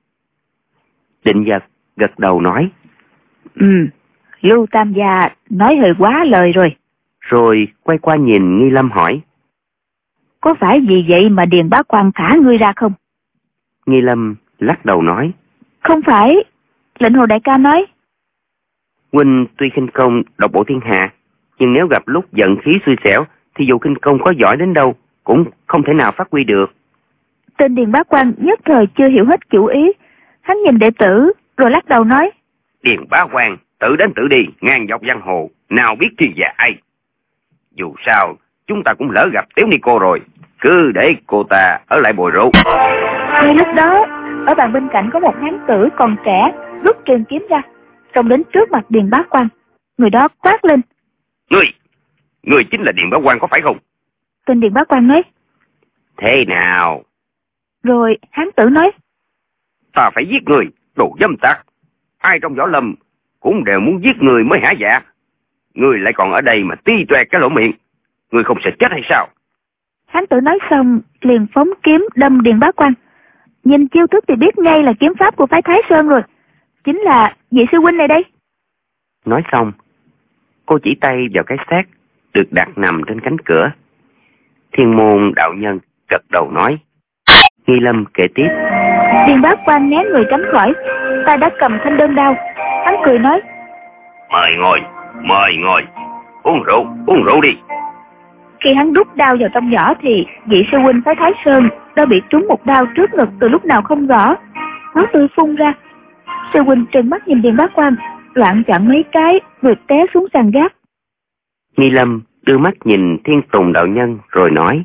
Định Vật gật đầu nói, Ừ, Lưu Tam gia nói hơi quá lời rồi. Rồi quay qua nhìn Nghi Lâm hỏi, có phải vì vậy mà Điền Bá Quan thả ngươi ra không? Nghi Lâm lắc đầu nói, không phải, lệnh Hồ đại ca nói. huynh tuy khinh công độc bộ thiên hạ, nhưng nếu gặp lúc giận khí xui xẻo thì dù khinh công có giỏi đến đâu cũng không thể nào phát huy được. Tên Điền Bá Quan nhất thời chưa hiểu hết chủ ý, hắn nhìn đệ tử rồi lắc đầu nói, Điền Bá Quan tự đến tự đi, ngang dọc giang hồ, nào biết thiên giả ai. Dù sao chúng ta cũng lỡ gặp Tiểu Ni cô rồi, cứ để cô ta ở lại bồi rượu. Ngay lúc đó, ở bàn bên cạnh có một hán tử còn trẻ rút trường kiếm ra, xông đến trước mặt Điền Bá Quan. Người đó quát lên, Ngươi, ngươi chính là Điền Bá Quan có phải không? Tên Điền Bá Quan nói, thế nào? Rồi hán tử nói, ta phải giết người, đồ dâm tặc. Ai trong võ lâm cũng đều muốn giết người mới hả dạ. Ngươi lại còn ở đây mà ti toẹt cái lỗ miệng, ngươi không sợ chết hay sao? Hán tử nói xong liền phóng kiếm đâm Điền Bá Quan. Nhìn chiêu thức thì biết ngay là kiếm pháp của phái Thái Sơn rồi, chính là vị sư huynh này đây. Nói xong, cô chỉ tay vào cái xác được đặt nằm trên cánh cửa. Thiên Môn đạo nhân gật đầu nói. Nghi Lâm kể tiếp. Điền Bá Quan né người tránh khỏi, tay đã cầm thanh đơn đao. Hắn cười nói, mời ngồi, mời ngồi, uống rượu, uống rượu đi. Khi hắn đút đao vào trong giỏ thì vị sư huynh phái Thái Sơn đã bị trúng một đao trước ngực từ lúc nào không rõ, máu tươi phun ra. Sư huynh trừng mắt nhìn Điền Bá Quan, loạn chọn mấy cái rồi té xuống sàn gác. Nghi Lâm đưa mắt nhìn Thiên Tùng đạo nhân rồi nói.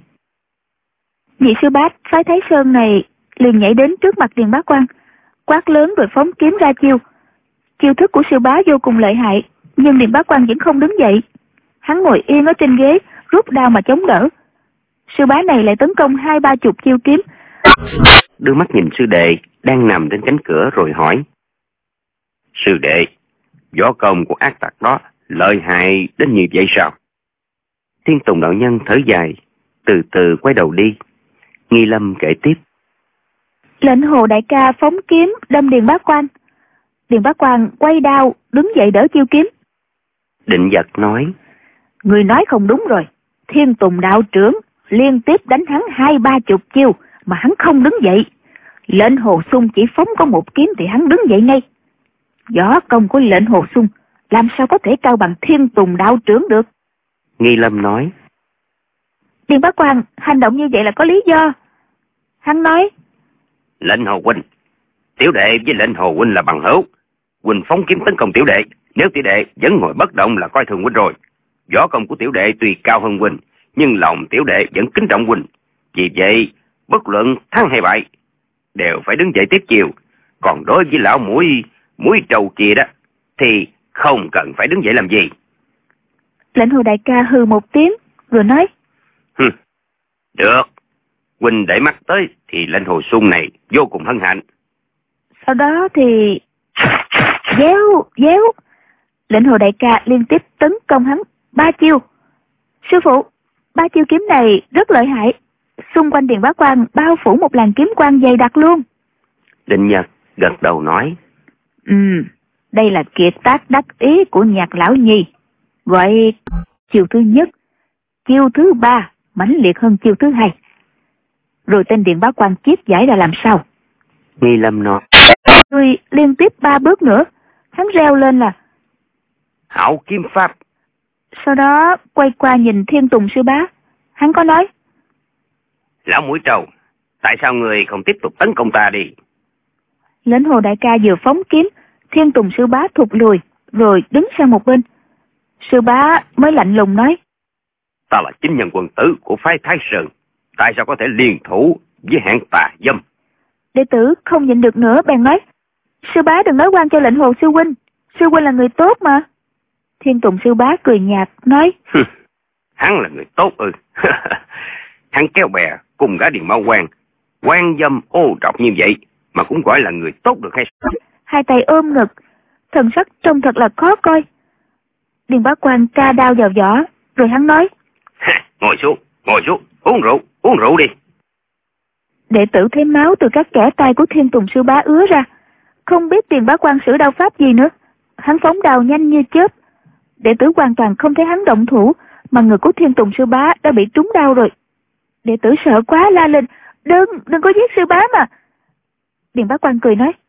Vị sư bá phái Thái Sơn này liền nhảy đến trước mặt Điền Bá Quan, quát lớn rồi phóng kiếm ra chiêu. Chiêu thức của sư bá vô cùng lợi hại, nhưng Điền Bá Quan vẫn không đứng dậy. Hắn ngồi yên ở trên ghế, rút đao mà chống đỡ. Sư bá này lại tấn công hai ba chục chiêu kiếm. Đưa mắt nhìn sư đệ đang nằm trên cánh cửa rồi hỏi. Sư đệ, võ công của ác tặc đó lợi hại đến như vậy sao? Thiên Tùng đạo nhân thở dài, từ từ quay đầu đi. Nghi Lâm kể tiếp. Lệnh Hồ đại ca phóng kiếm đâm Điền Bá Quan. Điền Bá Quan quay đao đứng dậy đỡ chiêu kiếm. Định Vật nói. Người nói không đúng rồi. Thiên Tùng đạo trưởng liên tiếp đánh hắn hai ba chục chiêu mà hắn không đứng dậy. Lệnh Hồ Xung chỉ phóng có một kiếm thì hắn đứng dậy ngay. Võ công của lệnh Hồ Xung làm sao có thể cao bằng Thiên Tùng đạo trưởng được? Nghi Lâm nói. Điền Bá Quan hành động như vậy là có lý do. Hắn nói. Lệnh Hồ huynh, tiểu đệ với lệnh Hồ huynh là bằng hữu. Huynh phóng kiếm tấn công tiểu đệ, nếu tiểu đệ vẫn ngồi bất động là coi thường huynh rồi. Võ công của tiểu đệ tuy cao hơn huynh, nhưng lòng tiểu đệ vẫn kính trọng huynh. Vì vậy, bất luận thắng hay bại, đều phải đứng dậy tiếp chiều. Còn đối với lão mũi, mũi trầu kia đó, thì không cần phải đứng dậy làm gì. Lệnh Hồ đại ca hừ một tiếng, rồi nói. Hừ, được, huynh để mắt tới thì lệnh Hồ Xung này vô cùng hân hạnh. Sau đó thì... Déo, déo. Lệnh Hồ đại ca liên tiếp tấn công hắn ba chiêu. Sư phụ, ba chiêu kiếm này rất lợi hại. Xung quanh Điền Bá Quang bao phủ một làn kiếm quang dày đặc luôn. Định Nhật gật đầu nói. Ừ, đây là kiệt tác đắc ý của Nhạc lão nhi. Vậy chiêu thứ nhất, chiêu thứ ba mãnh liệt hơn chiêu thứ hai. Rồi tên Điền Bá Quang chiết giải ra làm sao? Nghi Lâm nói. Rồi liên tiếp ba bước nữa, hắn reo lên là Hảo kiếm pháp. Sau đó quay qua nhìn Thiên Tùng sư bá, hắn có nói: Lão mũi trâu, tại sao người không tiếp tục tấn công ta đi? Lệnh Hồ đại ca vừa phóng kiếm, Thiên Tùng sư bá thụt lùi, rồi đứng sang một bên. Sư bá mới lạnh lùng nói: Ta là chính nhân quân tử của phái Thái Sơn, tại sao có thể liên thủ với hạng tà dâm? Đệ tử không nhịn được nữa bèn nói: Sư bá đừng nói oan cho Lệnh Hồ sư huynh, sư huynh là người tốt mà. Thiên Tùng sư bá cười nhạt nói: Hắn là người tốt ư? Hắn kéo bè cùng gã Điền Mao Quang, quan dâm ô trọc như vậy mà cũng gọi là người tốt được hay sao? Hai tay ôm ngực, thần sắc trông thật là khó coi. Điền Bá Quang ca đao vào vỏ, rồi hắn nói: Ngồi xuống, ngồi xuống, uống rượu, uống rượu đi. Đệ tử thấy máu từ các kẽ tay của Thiên Tùng sư bá ứa ra, không biết Điền Bá Quang sử đao pháp gì nữa. Hắn phóng đao nhanh như chớp. Đệ tử hoàn toàn không thấy hắn động thủ, mà người của Thiên Tùng sư bá đã bị trúng đao rồi. Đệ tử sợ quá la lên: Đừng, đừng có giết sư bá mà. Điền Bá Quang cười nói: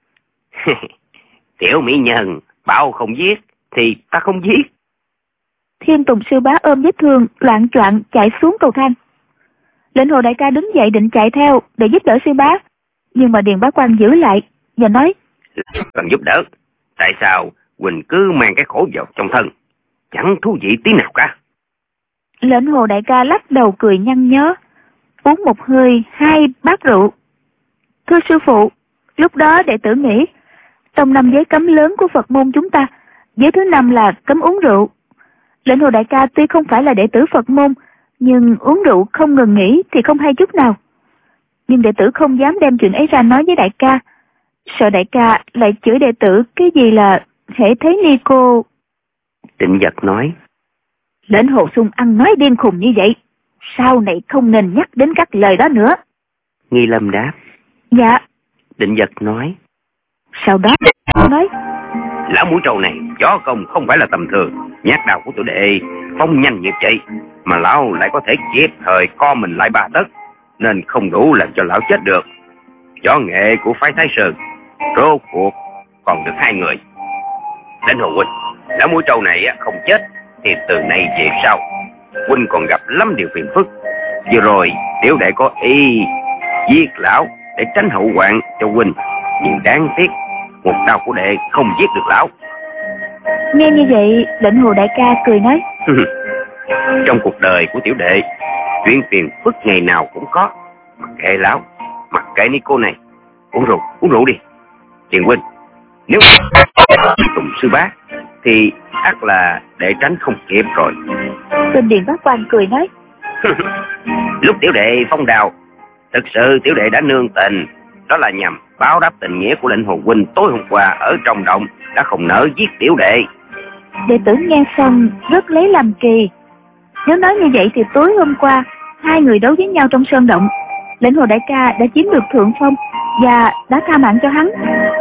Tiểu mỹ nhân, bảo không giết thì ta không giết. Thiên Tùng sư bá ôm vết thương loạn choạng chạy xuống cầu thang. Lệnh Hồ đại ca đứng dậy định chạy theo để giúp đỡ sư bá, nhưng mà Điền Bá Quang giữ lại và nói: Cần giúp đỡ, tại sao Quỳnh cứ mang cái khổ vào trong thân, chẳng thú vị tí nào cả. Lệnh Hồ đại ca lắc đầu cười nhăn nhó, uống một hơi hai bát rượu. Thưa sư phụ, lúc đó đệ tử nghĩ trong năm giới cấm lớn của Phật môn chúng ta, giới thứ năm là cấm uống rượu. Lệnh Hồ đại ca tuy không phải là đệ tử Phật môn, nhưng uống rượu không ngừng nghỉ thì không hay chút nào. Nhưng đệ tử không dám đem chuyện ấy ra nói với đại ca, sợ đại ca lại chửi đệ tử cái gì là hễ thấy ni cô. Tịnh Vật nói: Lệnh Hồ Sung ăn nói điên khùng như vậy, sau này không nên nhắc đến các lời đó nữa. Nghi Lâm đáp: Dạ. Định Vật nói: Sau đó nói: Lão mũi trâu này chó công không phải là tầm thường, nhát đao của tiểu đệ phong nhanh như chạy, mà lão lại có thể kịp thời co mình lại ba tấc, nên không đủ làm cho lão chết được. Võ nghệ của phái Thái Sơn rốt cuộc còn được hai người. Đến Hồ huynh, lão mũi trâu này không chết thì từ nay về sau huynh còn gặp lắm điều phiền phức. Vừa rồi tiểu đệ có ý giết lão để tránh hậu hoạn cho huynh, nhưng đáng tiếc một đao của đệ không giết được lão. Nghe như vậy, Lệnh Hồ đại ca cười nói: Trong cuộc đời của tiểu đệ, chuyện phiền phức ngày nào cũng có. Mặc kệ lão, mặc kệ ni cô này, uống rượu, uống rượu đi. Tiền huynh, nếu Tùng sư bá thì ắt là đệ tránh không kịp rồi. Tên Điền Bá Quang cười nói: Lúc tiểu đệ phong đào, thực sự tiểu đệ đã nương tình, đó là nhằm báo đáp tình nghĩa của Lệnh Hồ huynh tối hôm qua ở trong động đã không nỡ giết tiểu đệ. Đệ tử nghe xong rất lấy làm kỳ. Nếu nói như vậy thì tối hôm qua hai người đấu với nhau trong sơn động, Lệnh Hồ đại ca đã chiếm được thượng phong và đã tha mạng cho hắn.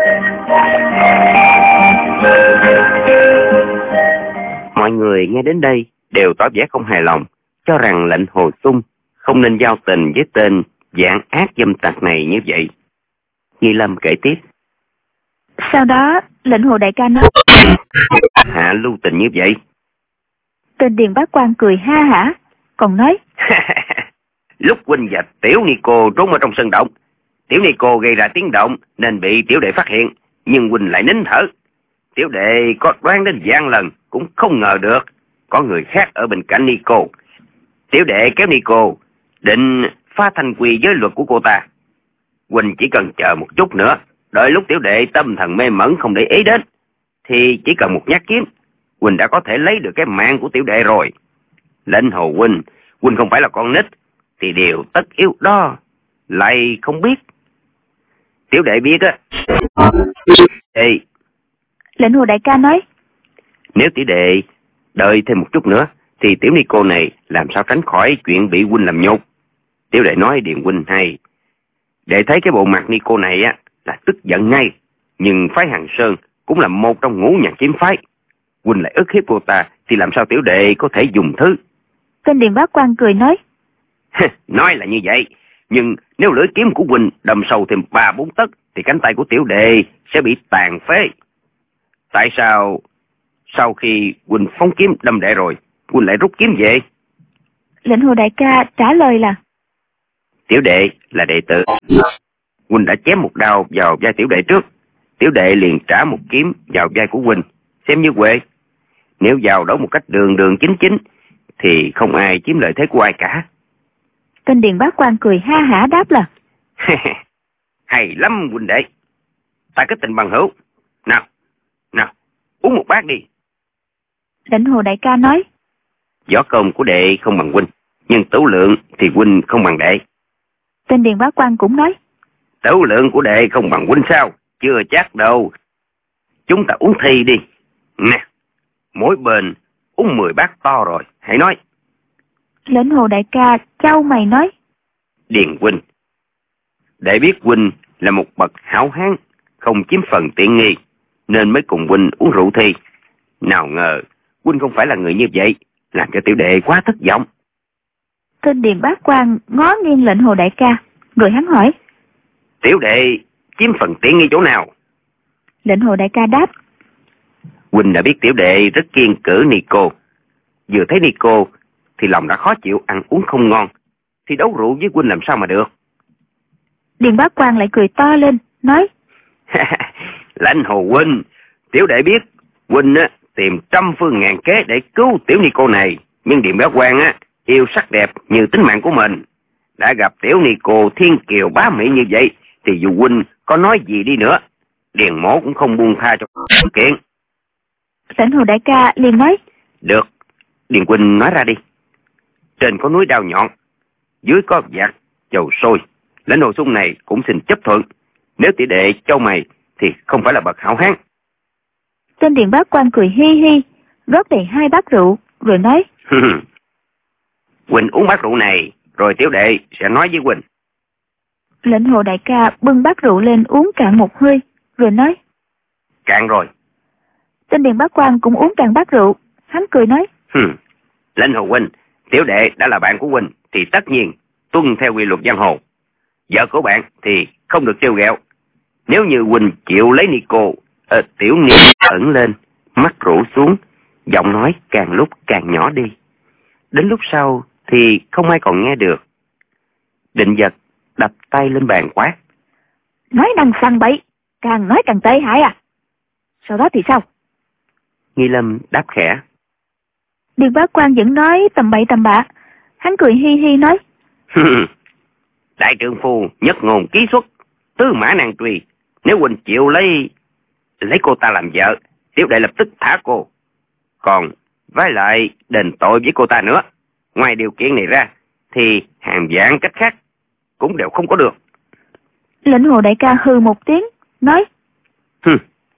Mọi người nghe đến đây đều tỏ vẻ không hài lòng, cho rằng Lệnh Hồ Sung không nên giao tình với tên dạng ác dâm tặc này như vậy. Nghi Lâm kể tiếp: Sau đó Lệnh Hồ đại ca nói: Hạ lưu tình như vậy. Tên Điền Bá Quang cười ha hả, còn nói: Lúc huynh và tiểu ni cô trốn ở trong sân động, tiểu ni cô gây ra tiếng động nên bị tiểu đệ phát hiện, nhưng huynh lại nín thở. Tiểu đệ có đoán đến vạn lần cũng không ngờ được có người khác ở bên cạnh ni cô. Tiểu đệ kéo ni cô định phá thành quy giới luật của cô ta. Huynh chỉ cần chờ một chút nữa, đợi lúc tiểu đệ tâm thần mê mẩn không để ý đến, thì chỉ cần một nhát kiếm, huynh đã có thể lấy được cái mạng của tiểu đệ rồi. Lệnh Hồ huynh, huynh không phải là con nít, thì điều tất yếu đó lại không biết. Tiểu đệ biết á. Ê. Lệnh Hồ đại ca nói. Nếu tiểu đệ đợi thêm một chút nữa thì tiểu ni cô này làm sao tránh khỏi chuyện bị huynh làm nhục. Tiểu đệ nói Điền huynh hay. Đệ thấy cái bộ mặt ni cô này á là tức giận ngay. Nhưng phái Hàng Sơn cũng là một trong ngũ nhạc kiếm phái. Huynh lại ức hiếp cô ta thì làm sao tiểu đệ có thể dùng thứ. Tên Điền Bá Quan cười nói. Nói là như vậy, nhưng nếu lưỡi kiếm của huynh đâm sâu thêm ba bốn tấc thì cánh tay của tiểu đệ sẽ bị tàn phế. Tại sao sau khi huynh phóng kiếm đâm đệ rồi, huynh lại rút kiếm về? Lệnh Hồ đại ca trả lời là. Tiểu đệ là đệ tử. Huynh đã chém một đao vào vai tiểu đệ trước, tiểu đệ liền trả một kiếm vào vai của huynh, xem như huệ. Nếu vào đấu một cách đường đường chính chính thì không ai chiếm lợi thế của ai cả. Tên Điền Bá Quan cười ha hả đáp là. Hay lắm huynh đệ. Ta kết tình bằng hữu. Nào, nào, uống một bát đi. Lệnh Hồ đại ca nói. Võ công của đệ không bằng huynh, nhưng tửu lượng thì huynh không bằng đệ. Tên Điền Bá Quan cũng nói. Tửu lượng của đệ không bằng huynh sao? Chưa chắc đâu. Chúng ta uống thi đi. Nè, mỗi bên uống mười bát to rồi, hãy nói. Lệnh Hồ đại ca chau mày nói. Điền huynh, đệ biết huynh là một bậc hảo hán, không chiếm phần tiện nghi, nên mới cùng huynh uống rượu thi. Nào ngờ huynh không phải là người như vậy, làm cho tiểu đệ quá thất vọng. Tên Điền Bá Quan ngó nghiêng Lệnh Hồ đại ca, rồi hắn hỏi. Tiểu đệ chiếm phần tiện nghi chỗ nào? Lệnh Hồ đại ca đáp. Huynh đã biết tiểu đệ rất kiên cử Nico. Vừa thấy Nico thì lòng đã khó chịu, ăn uống không ngon, thì đấu rượu với huynh làm sao mà được. Điền Bá Quan lại cười to lên, nói. Lãnh Hồ huynh, tiểu đệ biết huynh á, tìm trăm phương ngàn kế để cứu tiểu Nico này, nhưng Điền Bá Quan á, yêu sắc đẹp như tính mạng của mình. Đã gặp tiểu Nico thiên kiều bá mỹ như vậy, thì dù huynh có nói gì đi nữa, Điền mổ cũng không buông tha cho kiện. Lãnh Hồ đại ca liền nói. Được, Điền huynh nói ra đi. Trên có núi đao nhọn, dưới có vạc dầu sôi, Lãnh Hồ Sung này cũng xin chấp thuận. Nếu tỷ đệ châu mày thì không phải là bậc hảo hán. Tên Điền Bá Quan cười hi hi, rót đầy hai bát rượu, rồi nói. Huynh uống bát rượu này, rồi tiểu đệ sẽ nói với huynh. Lệnh Hồ đại ca bưng bát rượu lên uống cạn một hơi, rồi nói. Cạn rồi. Tên Điền Bá Quan cũng uống cạn bát rượu, hắn cười nói. Lệnh Hồ huynh, tiểu đệ đã là bạn của huynh thì tất nhiên tuân theo quy luật giang hồ. Vợ của bạn thì không được trêu ghẹo. Nếu như huynh chịu lấy Nico, ờ, tiểu Nico ẩn lên, mắt rũ xuống, giọng nói càng lúc càng nhỏ đi. Đến lúc sau thì không ai còn nghe được. Định Vật đập tay lên bàn quát. Nói năng sằng bậy, càng nói càng tệ hại à? Sau đó thì sao? Nghi Lâm đáp khẽ. Điền Bá Quan vẫn nói tầm bậy tầm bạ. Hắn cười hi hi nói. Đại trượng phu nhất ngôn ký xuất, tứ mã nan truy. Nếu huynh chịu lấy lấy cô ta làm vợ, tiểu đệ lập tức thả cô. Còn với lại đền tội với cô ta nữa. Ngoài điều kiện này ra thì hàng vạn cách khác cũng đều không có được. Lệnh Hồ đại ca hừ một tiếng, nói. Hừ.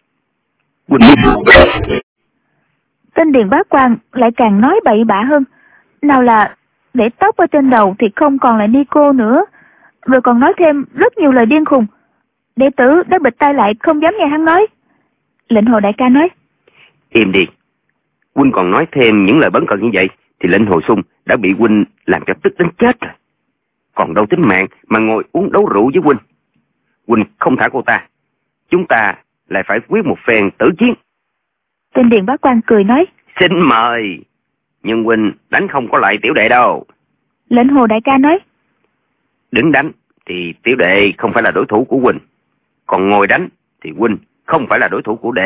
Tên Điền Bá Quan lại càng nói bậy bạ hơn. Nào là để tóc ở trên đầu thì không còn là Nico nữa, rồi còn nói thêm rất nhiều lời điên khùng. Đệ tử đã bịt tai lại không dám nghe hắn nói. Lệnh Hồ đại ca nói. Im đi. Huynh còn nói thêm những lời bấn cận như vậy thì Lệnh Hồ Sung đã bị huynh làm cho tức đến chết rồi. Còn đâu tính mạng mà ngồi uống đấu rượu với huynh. Huynh không thả cô ta, chúng ta lại phải quyết một phen tử chiến. Tên Điền Bá Quan cười nói. Xin mời. Nhưng huynh đánh không có lại tiểu đệ đâu. Lệnh Hồ đại ca nói. Đứng đánh thì tiểu đệ không phải là đối thủ của huynh. Còn ngồi đánh thì huynh không phải là đối thủ của đệ.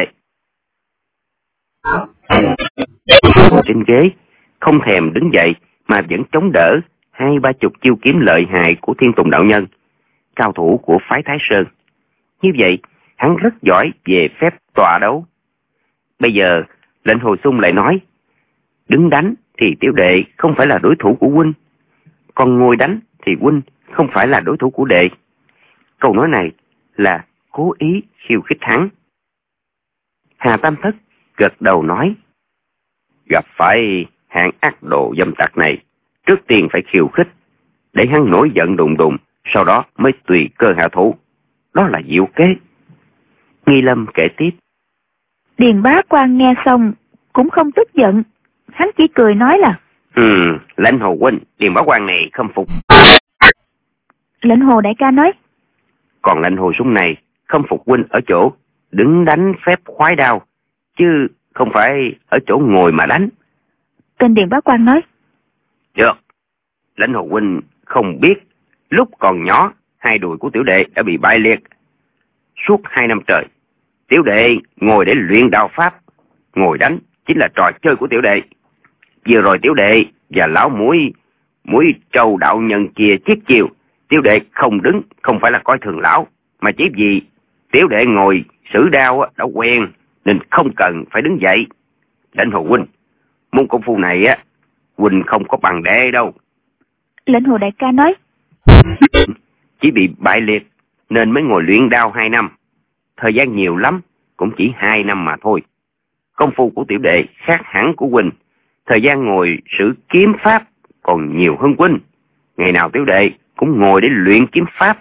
Trên ghế không thèm đứng dậy mà vẫn chống đỡ hai ba chục chiêu kiếm lợi hại của Thiên Tùng đạo nhân, cao thủ của phái Thái Sơn. Như vậy hắn rất giỏi về phép tọa đấu. Bây giờ Lệnh Hồ Sung lại nói, đứng đánh thì tiểu đệ không phải là đối thủ của huynh, còn ngồi đánh thì huynh không phải là đối thủ của đệ. Câu nói này là cố ý khiêu khích hắn. Hà Tam Thất gật đầu nói, gặp phải hạng ác đồ dâm tặc này, trước tiên phải khiêu khích, để hắn nổi giận đùng đùng, sau đó mới tùy cơ hạ thủ. Đó là diệu kế. Nghi Lâm kể tiếp. Điền Bá Quan nghe xong cũng không tức giận, hắn chỉ cười nói là, Ừ, Lãnh Hồ huynh, Điền Bá Quan này khâm phục. Lãnh Hồ đại ca nói, còn Lãnh Hồ Súng này khâm phục huynh ở chỗ đứng đánh phép khoái đao, chứ không phải ở chỗ ngồi mà đánh. Tên Điền Bá Quan nói, được, Lãnh Hồ huynh không biết, lúc còn nhỏ hai đùi của tiểu đệ đã bị bại liệt. Suốt hai năm trời, tiểu đệ ngồi để luyện đao pháp, ngồi đánh chính là trò chơi của tiểu đệ. Vừa rồi tiểu đệ và lão mũi mũi trâu đạo nhân kia chiếc chiều, tiểu đệ không đứng, không phải là coi thường lão, mà chỉ vì tiểu đệ ngồi sử đao đã quen nên không cần phải đứng dậy. Lãnh Hồ huynh, môn công phu này á, huynh không có bằng đệ đâu. Lãnh Hồ đại ca nói, chỉ bị bại liệt nên mới ngồi luyện đao hai năm. Thời gian nhiều lắm, cũng chỉ hai năm mà thôi. Công phu của tiểu đệ khác hẳn của huynh, thời gian ngồi sử kiếm pháp còn nhiều hơn huynh. Ngày nào tiểu đệ cũng ngồi để luyện kiếm pháp.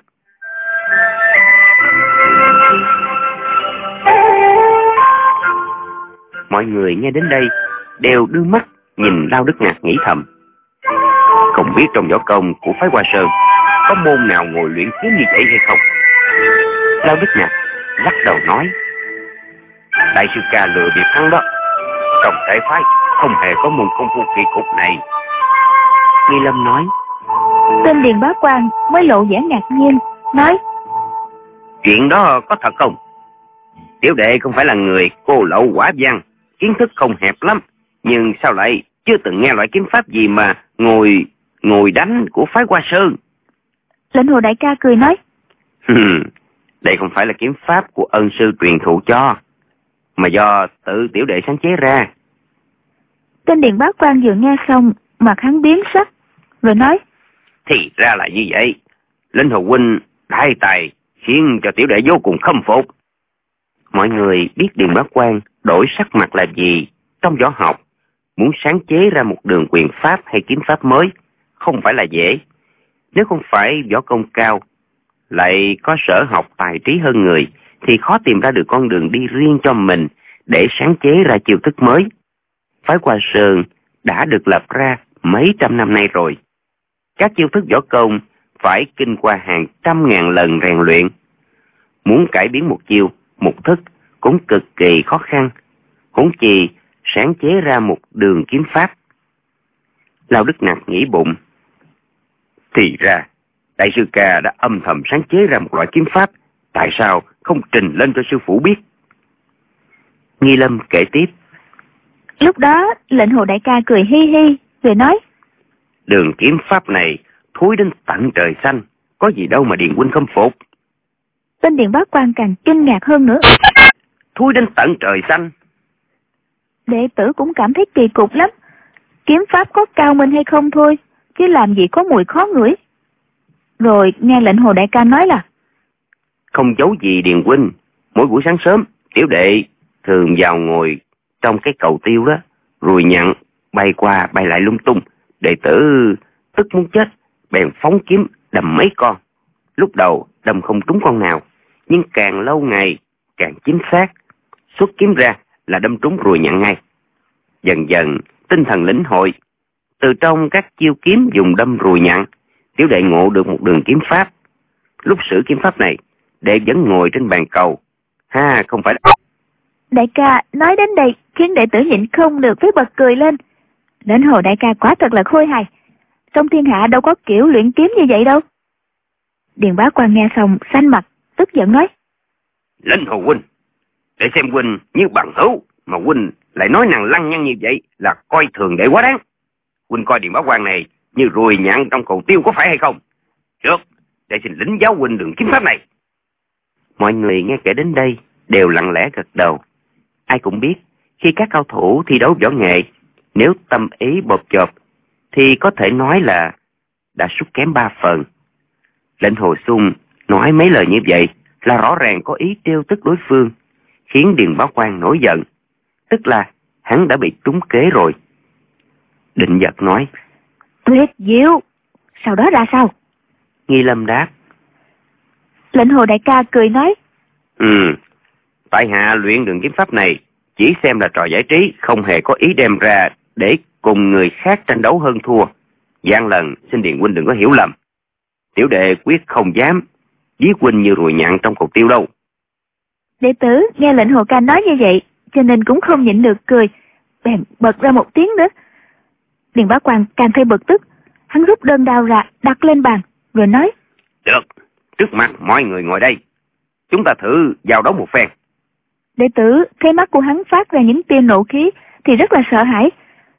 Mọi người nghe đến đây đều đưa mắt nhìn Lao Đức Ngạc nghĩ thầm, không biết trong võ công của phái Hoa Sơn có môn nào ngồi luyện kiếm như vậy hay không. Lao Đức Ngạc lắc đầu nói, đại sư ca lừa bịp hắn đó, trong thể phái không hề có môn công phu kỳ cục này. Nghi Lâm nói, tên Điền Bá Quan mới lộ vẻ ngạc nhiên, nói, chuyện đó có thật không? Tiểu đệ không phải là người cô lậu quả văn, kiến thức không hẹp lắm, nhưng sao lại chưa từng nghe loại kiếm pháp gì mà ngồi ngồi đánh của phái Hoa Sơn. Lãnh Hồ đại ca cười nói, đây không phải là kiếm pháp của ân sư truyền thụ cho, mà do tự tiểu đệ sáng chế ra. Tên Điền Bá Quan vừa nghe xong, mặt hắn biến sắc, rồi nói, thì ra là như vậy. Lãnh Hồ huynh đại tài khiến cho tiểu đệ vô cùng khâm phục. Mọi người biết Điền Bá Quan đổi sắc mặt là gì trong võ học, muốn sáng chế ra một đường quyền pháp hay kiếm pháp mới không phải là dễ. Nếu không phải võ công cao, lại có sở học tài trí hơn người, thì khó tìm ra được con đường đi riêng cho mình để sáng chế ra chiêu thức mới. Phái Hoa Sơn đã được lập ra mấy trăm năm nay rồi. Các chiêu thức võ công phải kinh qua hàng trăm ngàn lần rèn luyện. Muốn cải biến một chiêu, một thức cũng cực kỳ khó khăn, huống chi sáng chế ra một đường kiếm pháp. Lao Đức Nặc nghĩ bụng, thì ra đại sư ca đã âm thầm sáng chế ra một loại kiếm pháp, tại sao không trình lên cho sư phụ biết? Nghi Lâm kể tiếp, lúc đó Lệnh Hồ đại ca cười hi hi rồi nói, đường kiếm pháp này thối đến tận trời xanh, có gì đâu mà Điền huynh khâm phục. Tên Điền Bá Quan càng kinh ngạc hơn nữa, thối đến tận trời xanh? Đệ tử cũng cảm thấy kỳ cục lắm, kiếm pháp có cao minh hay không thôi, chứ làm gì có mùi khó ngửi. Rồi nghe Lệnh Hồ đại ca nói là, không giấu gì Điền huynh, mỗi buổi sáng sớm tiểu đệ thường vào ngồi trong cái cầu tiêu đó, ruồi nhặn bay qua bay lại lung tung, đệ tử tức muốn chết, bèn phóng kiếm đâm mấy con. Lúc đầu đâm không trúng con nào, nhưng càng lâu ngày càng chính xác, xuất kiếm ra là đâm trúng ruồi nhặn ngay. Dần dần tinh thần lĩnh hội, từ trong các chiêu kiếm dùng đâm ruồi nhặn, tiểu đệ ngộ được một đường kiếm pháp. Lúc sử kiếm pháp này, đệ vẫn ngồi trên bàn cầu, ha không phải. Đại ca nói đến đây khiến đệ tử nhịn không được phải bật cười lên. Lệnh Hồ đại ca quả thật là khôi hài, trong thiên hạ đâu có kiểu luyện kiếm như vậy đâu. Điền Bá Quan nghe xong xanh mặt, tức giận nói, Lệnh Hồ huynh, để xem huynh như bằng hữu mà huynh lại nói nàng lăng nhăng như vậy là coi thường đệ quá đáng. Huynh coi Điền Bá Quan này như ruồi nhặn trong cầu tiêu có phải hay không? Được, để xin lĩnh giáo huynh đường kiếm pháp này. Mọi người nghe kể đến đây đều lặng lẽ gật đầu. Ai cũng biết khi các cao thủ thi đấu võ nghệ, nếu tâm ý bộp chộp thì có thể nói là đã sút kém ba phần. Lệnh Hồ Xung nói mấy lời như vậy là rõ ràng có ý trêu tức đối phương, khiến Điền Bá Quang nổi giận. Tức là hắn đã bị trúng kế rồi. Định Giật nói: Tuyệt diệu, sau đó ra sao? Nghi Lâm đáp: Lệnh Hồ đại ca cười nói: Ừ, tại hạ luyện đường kiếm pháp này chỉ xem là trò giải trí, không hề có ý đem ra để cùng người khác tranh đấu hơn thua. Gian lần xin Điền huynh đừng có hiểu lầm. Tiểu đệ quyết không dám giết huynh như ruồi nhặn trong cục tiêu đâu. Đệ tử nghe Lệnh Hồ ca nói như vậy, cho nên cũng không nhịn được cười, bèn bật ra một tiếng nữa. Điền Bá Quang càng thêm bực tức, hắn rút đơn đao ra đặt lên bàn, rồi nói: Được, trước mặt mọi người ngồi đây, chúng ta thử giao đấu một phen. Đệ tử thấy mắt của hắn phát ra những tia nộ khí thì rất là sợ hãi.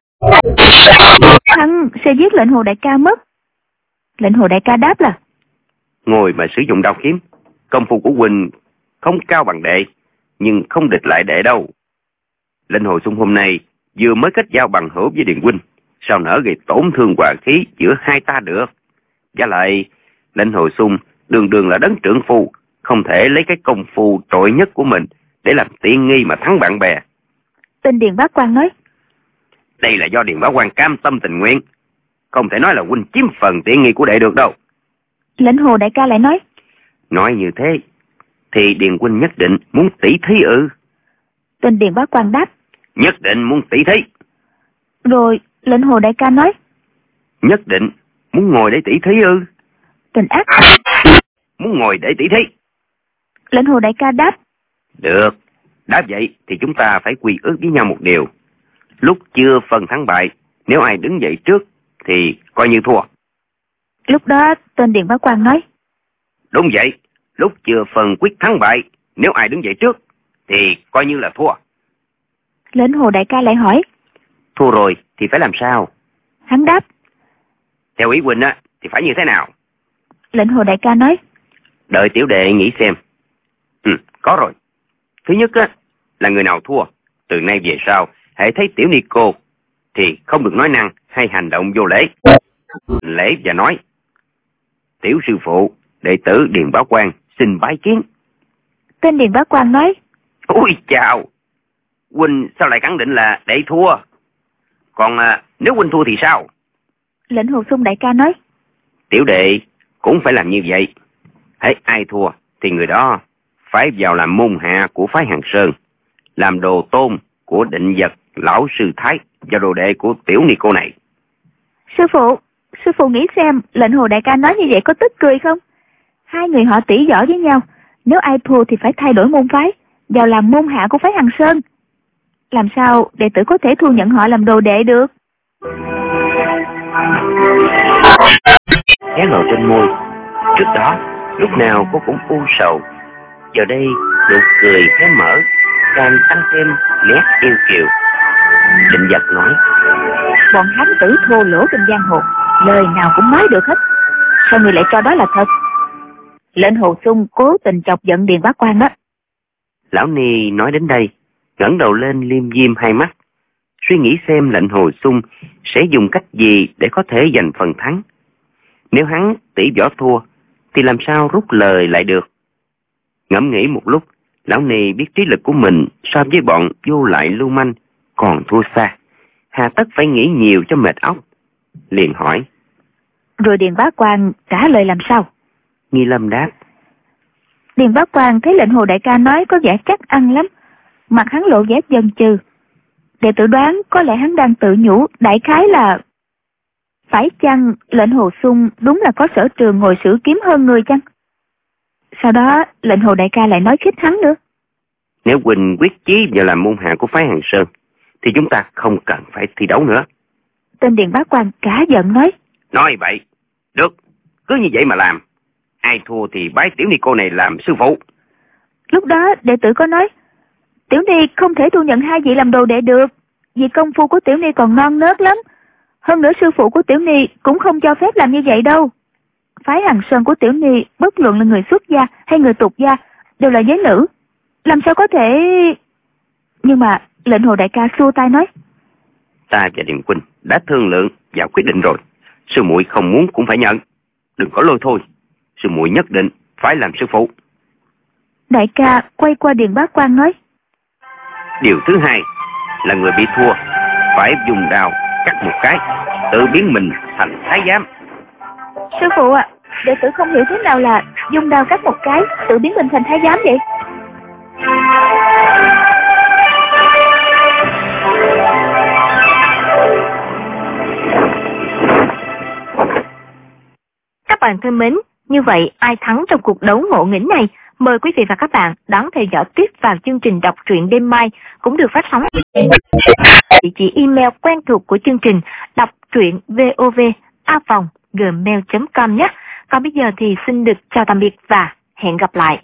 Hắn sẽ giết Lệnh Hồ đại ca mất. Lệnh Hồ đại ca đáp là: Ngồi mà sử dụng đao kiếm, công phu của huynh không cao bằng đệ, nhưng không địch lại đệ đâu. Lệnh Hồ Xung hôm nay vừa mới kết giao bằng hữu với Điền huynh, sao nỡ gây tổn thương hòa khí giữa hai ta được. Và lại Lệnh Hồ Xung đường đường là đấng trưởng phu, không thể lấy cái công phu trội nhất của mình để làm tiện nghi mà thắng bạn bè. Tên Điền Bá Quang nói: Đây là do Điền Bá Quang cam tâm tình nguyện, không thể nói là huynh chiếm phần tiện nghi của đệ được đâu. Lệnh Hồ đại ca lại nói: Nói như thế thì Điền huynh nhất định muốn tỷ thí ư? Tên Điền Bá Quang đáp: Nhất định muốn tỷ thí. Rồi Lệnh Hồ đại ca nói: Nhất định muốn ngồi để tỷ thí ư? Tên ác: Muốn ngồi để tỷ thí. Lệnh Hồ đại ca đáp: Được, đáp vậy thì chúng ta phải quy ước với nhau một điều. Lúc chưa phân thắng bại, nếu ai đứng dậy trước thì coi như thua. Lúc đó tên Điền Bá Quang nói: Đúng vậy, lúc chưa phân quyết thắng bại, nếu ai đứng dậy trước thì coi như là thua. Lệnh Hồ đại ca lại hỏi: Thua rồi thì phải làm sao? Hắn đáp: Theo ý huynh á thì phải như thế nào? Lệnh Hồ đại ca nói: Đợi tiểu đệ nghĩ xem. Ừ, có rồi. Thứ nhất á là người nào thua, từ nay về sau hãy thấy tiểu ni cô thì không được nói năng hay hành động vô lễ. Lễ và nói: Tiểu sư phụ, đệ tử Điền Bá Quang xin bái kiến. Tên Điền Bá Quang nói: Ôi chào, huynh sao lại khẳng định là đệ thua? Còn à, nếu huynh thua thì sao? Lệnh Hồ Xung đại ca nói: Tiểu đệ cũng phải làm như vậy. Hễ ai thua thì người đó phải vào làm môn hạ của phái Hàng Sơn, làm đồ tôn của Định Giật lão sư Thái và đồ đệ của tiểu ni cô này. Sư phụ, sư phụ nghĩ xem Lệnh Hồ đại ca nói như vậy có tức cười không? Hai người họ tỷ võ với nhau, nếu ai thua thì phải thay đổi môn phái, vào làm môn hạ của phái Hàng Sơn. Làm sao đệ tử có thể thu nhận họ làm đồ đệ được? Hé lộ trên môi. Trước đó lúc nào cô cũng u sầu, giờ đây nụ cười hé mở, càng tăng thêm nét yêu kiều. Định Giật nói: Bọn hán tử thô lỗ trên giang hồ, lời nào cũng nói được hết, sao người lại cho đó là thật? Lệnh Hồ Xung cố tình chọc giận Điền Bá Quang đó. Lão Ni nói đến đây, ngẩng đầu lên liêm diêm hai mắt, suy nghĩ xem Lệnh Hồ Xung sẽ dùng cách gì để có thể giành phần thắng. Nếu hắn tỷ võ thua thì làm sao rút lời lại được? Ngẫm nghĩ một lúc, lão Ni biết trí lực của mình so với bọn vô lại lưu manh còn thua xa, hà tất phải nghĩ nhiều cho mệt óc. Liền hỏi: Rồi Điền Bá Quang trả lời làm sao? Nghi Lâm đáp: Điền Bá Quang thấy Lệnh Hồ đại ca nói có vẻ chắc ăn lắm, mặt hắn lộ vẻ dần chừ. Đệ tử đoán có lẽ hắn đang tự nhủ đại khái là: phải chăng Lệnh Hồ Xung đúng là có sở trường ngồi sử kiếm hơn người chăng? Sau đó Lệnh Hồ đại ca lại nói khích hắn nữa: Nếu huynh quyết chí vào làm môn hạ của phái Hàng Sơn thì chúng ta không cần phải thi đấu nữa. Tên Điền Bá Quang cả giận nói: Nói vậy, được, cứ như vậy mà làm. Ai thua thì bái tiểu ni cô này làm sư phụ. Lúc đó đệ tử có nói: Tiểu ni không thể thu nhận hai vị làm đồ đệ được, vì công phu của tiểu ni còn non nớt lắm. Hơn nữa sư phụ của tiểu ni cũng không cho phép làm như vậy đâu. Phái Hàng Sơn của tiểu ni bất luận là người xuất gia hay người tục gia đều là giới nữ, làm sao có thể... Nhưng mà Lệnh Hồ đại ca xua tay nói: Ta và Điền huynh đã thương lượng và quyết định rồi, sư muội không muốn cũng phải nhận, đừng có lôi thôi. Sư muội nhất định phải làm sư phụ. Đại ca quay qua Điền Bá Quang nói. Điều thứ hai là người bị thua phải dùng đao cắt một cái, tự biến mình thành thái giám. Sư phụ ạ, à, đệ tử không hiểu thế nào là dùng đao cắt một cái, tự biến mình thành thái giám vậy? Các bạn thân mến, như vậy ai thắng trong cuộc đấu ngộ nghĩnh này? Mời quý vị và các bạn đón theo dõi tiếp vào chương trình đọc truyện đêm mai cũng được phát sóng địa chỉ email quen thuộc của chương trình đọc truyện vov a vòng gmail chấm com nhé. Còn bây giờ thì xin được chào tạm biệt và hẹn gặp lại.